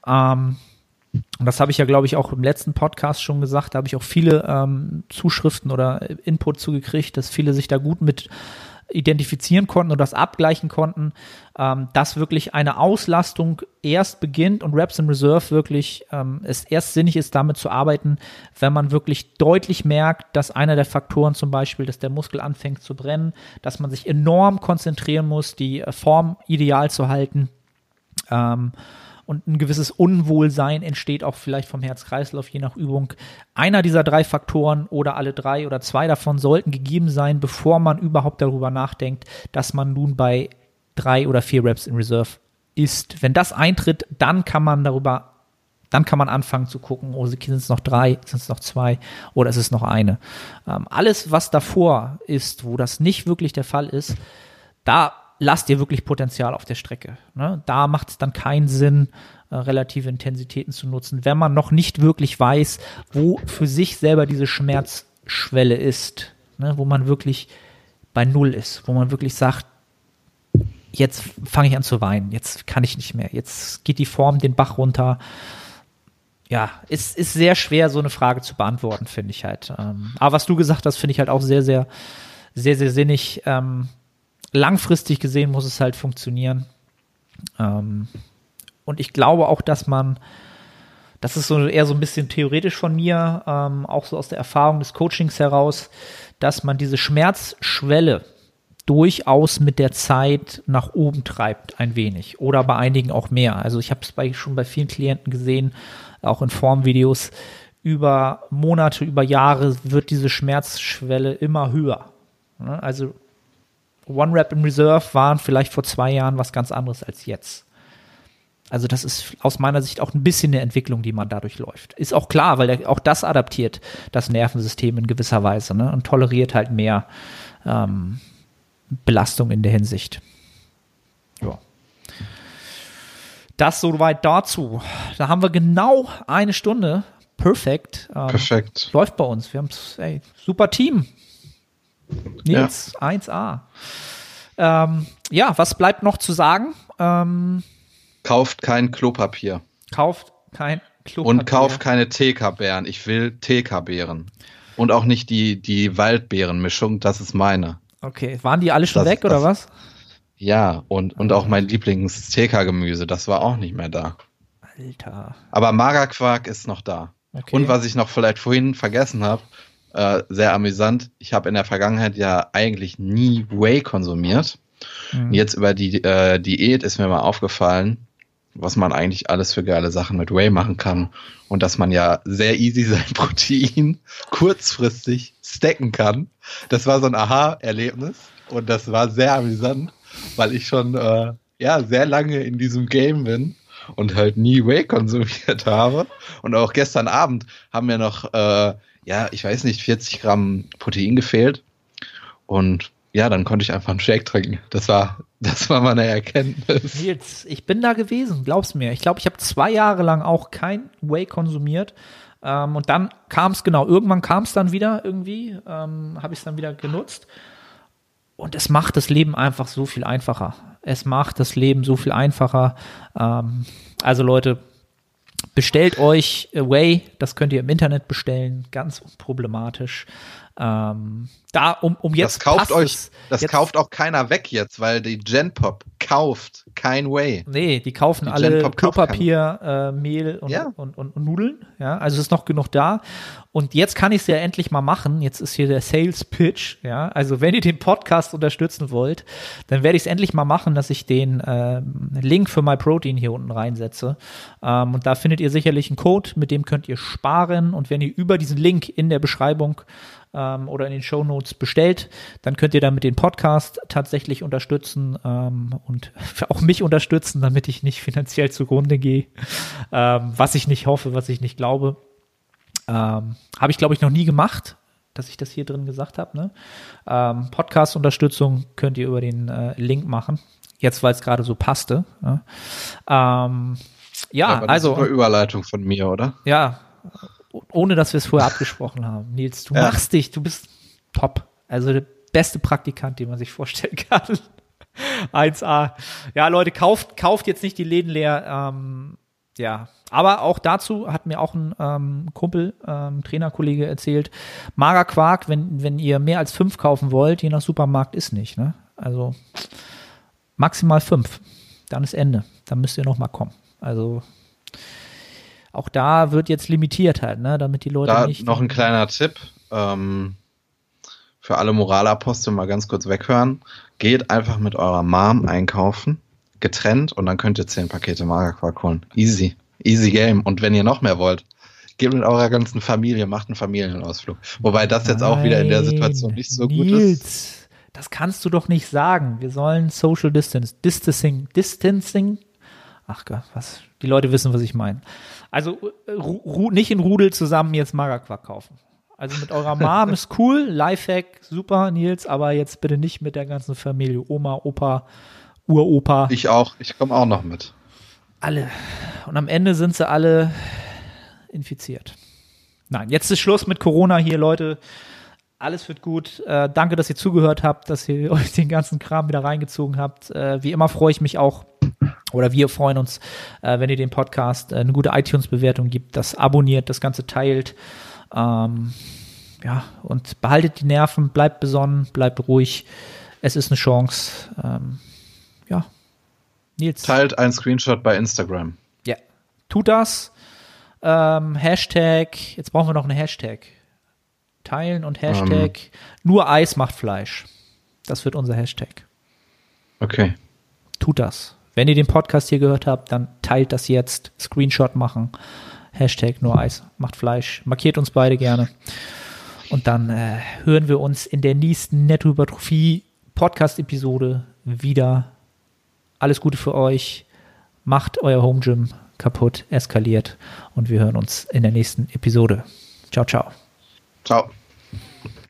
B: Und das habe ich ja, glaube ich, auch im letzten Podcast schon gesagt, da habe ich auch viele Zuschriften oder Input zugekriegt, dass viele sich da gut mit identifizieren konnten oder das abgleichen konnten, dass wirklich eine Auslastung erst beginnt und Reps in Reserve wirklich es erst sinnig ist, damit zu arbeiten, wenn man wirklich deutlich merkt, dass einer der Faktoren zum Beispiel, dass der Muskel anfängt zu brennen, dass man sich enorm konzentrieren muss, die Form ideal zu halten, und ein gewisses Unwohlsein entsteht auch vielleicht vom Herz-Kreislauf, je nach Übung. Einer dieser 3 Faktoren oder alle 3 oder 2 davon sollten gegeben sein, bevor man überhaupt darüber nachdenkt, dass man nun bei 3 oder 4 Reps in Reserve ist. Wenn das eintritt, dann kann man anfangen zu gucken, sind es noch 3, sind es noch 2 oder ist es noch eine. Alles, was davor ist, wo das nicht wirklich der Fall ist, da lasst ihr wirklich Potenzial auf der Strecke. Ne? Da macht es dann keinen Sinn, relative Intensitäten zu nutzen, wenn man noch nicht wirklich weiß, wo für sich selber diese Schmerzschwelle ist, ne? Wo man wirklich bei Null ist, wo man wirklich sagt, jetzt fange ich an zu weinen, jetzt kann ich nicht mehr, jetzt geht die Form den Bach runter. Ja, ist sehr schwer, so eine Frage zu beantworten, finde ich halt. Aber was du gesagt hast, finde ich halt auch sehr, sehr, sehr, sehr sinnig. Langfristig gesehen muss es halt funktionieren. Und ich glaube auch, dass das ist so eher so ein bisschen theoretisch von mir, auch so aus der Erfahrung des Coachings heraus, dass man diese Schmerzschwelle durchaus mit der Zeit nach oben treibt, ein wenig. Oder bei einigen auch mehr. Also ich habe es schon bei vielen Klienten gesehen, auch in Formvideos, über Monate, über Jahre wird diese Schmerzschwelle immer höher. Also One Rep in Reserve waren vielleicht vor 2 Jahren was ganz anderes als jetzt. Also das ist aus meiner Sicht auch ein bisschen eine Entwicklung, die man dadurch läuft. Ist auch klar, weil auch das adaptiert das Nervensystem in gewisser Weise, ne? Und toleriert halt mehr Belastung in der Hinsicht. Ja. Das soweit dazu. Da haben wir genau 1 Stunde. Perfekt.
C: Perfekt.
B: Läuft bei uns. Wir haben super Team. Nils, ja. 1A. Ja, was bleibt noch zu sagen?
C: Kauft kein Klopapier. Und kauft keine TK-Beeren. Ich will TK-Beeren. Und auch nicht die Waldbeerenmischung, das ist meine.
B: Okay, waren die alle schon weg, oder was?
C: Ja, und auch mein Lieblings-TK-Gemüse, das war auch nicht mehr da.
B: Alter.
C: Aber Magerquark ist noch da. Okay. Und was ich noch vielleicht vorhin vergessen habe, sehr amüsant, ich habe in der Vergangenheit ja eigentlich nie Whey konsumiert. Mhm. Jetzt über die Diät ist mir mal aufgefallen, was man eigentlich alles für geile Sachen mit Whey machen kann. Und dass man ja sehr easy sein Protein kurzfristig stacken kann. Das war so ein Aha-Erlebnis. Und das war sehr amüsant, weil ich schon sehr lange in diesem Game bin und halt nie Whey konsumiert habe. Und auch gestern Abend haben mir noch, ich weiß nicht, 40 Gramm Protein gefehlt. Und ja, dann konnte ich einfach einen Shake trinken. Das war meine Erkenntnis.
B: Nils, ich bin da gewesen, glaub's mir. Ich glaube, ich habe 2 Jahre lang auch kein Whey konsumiert. Und dann irgendwann kam es dann wieder irgendwie, habe ich es dann wieder genutzt. Und es macht das Leben einfach so viel einfacher. Also Leute, bestellt euch Whey, das könnt ihr im Internet bestellen, ganz unproblematisch.
C: Das kauft auch keiner weg jetzt, weil die Genpop kauft kein Whey.
B: Nee, die kaufen alle Klopapier, Mehl und Nudeln. Ja, also ist noch genug da. Und jetzt kann ich es ja endlich mal machen. Jetzt ist hier der Sales Pitch. Ja, also wenn ihr den Podcast unterstützen wollt, dann werde ich es endlich mal machen, dass ich den Link für MyProtein hier unten reinsetze. Und da findet ihr sicherlich einen Code, mit dem könnt ihr sparen. Und wenn ihr über diesen Link in der Beschreibung oder in den Shownotes bestellt, dann könnt ihr damit den Podcast tatsächlich unterstützen und auch mich unterstützen, damit ich nicht finanziell zugrunde gehe, was ich nicht hoffe, was ich nicht glaube. Habe ich, glaube ich, noch nie gemacht, dass ich das hier drin gesagt habe. Ne? Podcast-Unterstützung könnt ihr über den Link machen, jetzt weil es gerade so passte. Ne?
C: Also eine Überleitung von mir, oder?
B: Ja, ohne dass wir es vorher abgesprochen haben. Nils, du bist top. Also der beste Praktikant, den man sich vorstellen kann. 1A. Ja, Leute, kauft jetzt nicht die Läden leer. Aber auch dazu hat mir auch ein Kumpel, Trainerkollege erzählt, Magerquark, wenn ihr mehr als 5 kaufen wollt, je nach Supermarkt ist nicht. Ne? Also maximal 5. Dann ist Ende. Dann müsst ihr noch mal kommen. Also auch da wird jetzt limitiert halt, ne, damit die Leute
C: da
B: nicht...
C: Noch ein kleiner Tipp für alle Moralapostel, mal ganz kurz weghören. Geht einfach mit eurer Mom einkaufen, getrennt, und dann könnt ihr 10 Pakete Magerquark holen. Easy game. Und wenn ihr noch mehr wollt, geht mit eurer ganzen Familie, macht einen Familienausflug. Wobei das jetzt auch wieder in der Situation nicht so gut ist.
B: Das kannst du doch nicht sagen. Wir sollen Social Distancing. Ach Gott, was? Die Leute wissen, was ich meine. Also nicht in Rudel zusammen jetzt Magerquark kaufen. Also mit eurer Mom ist cool, Lifehack, super, Nils, aber jetzt bitte nicht mit der ganzen Familie. Oma, Opa, Uropa.
C: Ich auch, ich komme auch noch mit.
B: Alle. Und am Ende sind sie alle infiziert. Nein, jetzt ist Schluss mit Corona hier, Leute. Alles wird gut. Danke, dass ihr zugehört habt, dass ihr euch den ganzen Kram wieder reingezogen habt. Wie immer freue ich mich auch, oder wir freuen uns, wenn ihr dem Podcast eine gute iTunes-Bewertung gibt, das abonniert, das Ganze teilt. Und behaltet die Nerven, bleibt besonnen, bleibt ruhig. Es ist eine Chance. Nils.
C: Teilt einen Screenshot bei Instagram.
B: Ja, tut das. Hashtag, jetzt brauchen wir noch einen Hashtag. Teilen und Hashtag nur Eis macht Fleisch. Das wird unser Hashtag.
C: Okay.
B: Tut das. Wenn ihr den Podcast hier gehört habt, dann teilt das jetzt. Screenshot machen. Hashtag nur Eis macht Fleisch. Markiert uns beide gerne. Und dann hören wir uns in der nächsten Nettohypertrophie Podcast-Episode wieder. Alles Gute für euch. Macht euer Home Gym kaputt, eskaliert. Und wir hören uns in der nächsten Episode. Ciao, ciao.
C: Ciao.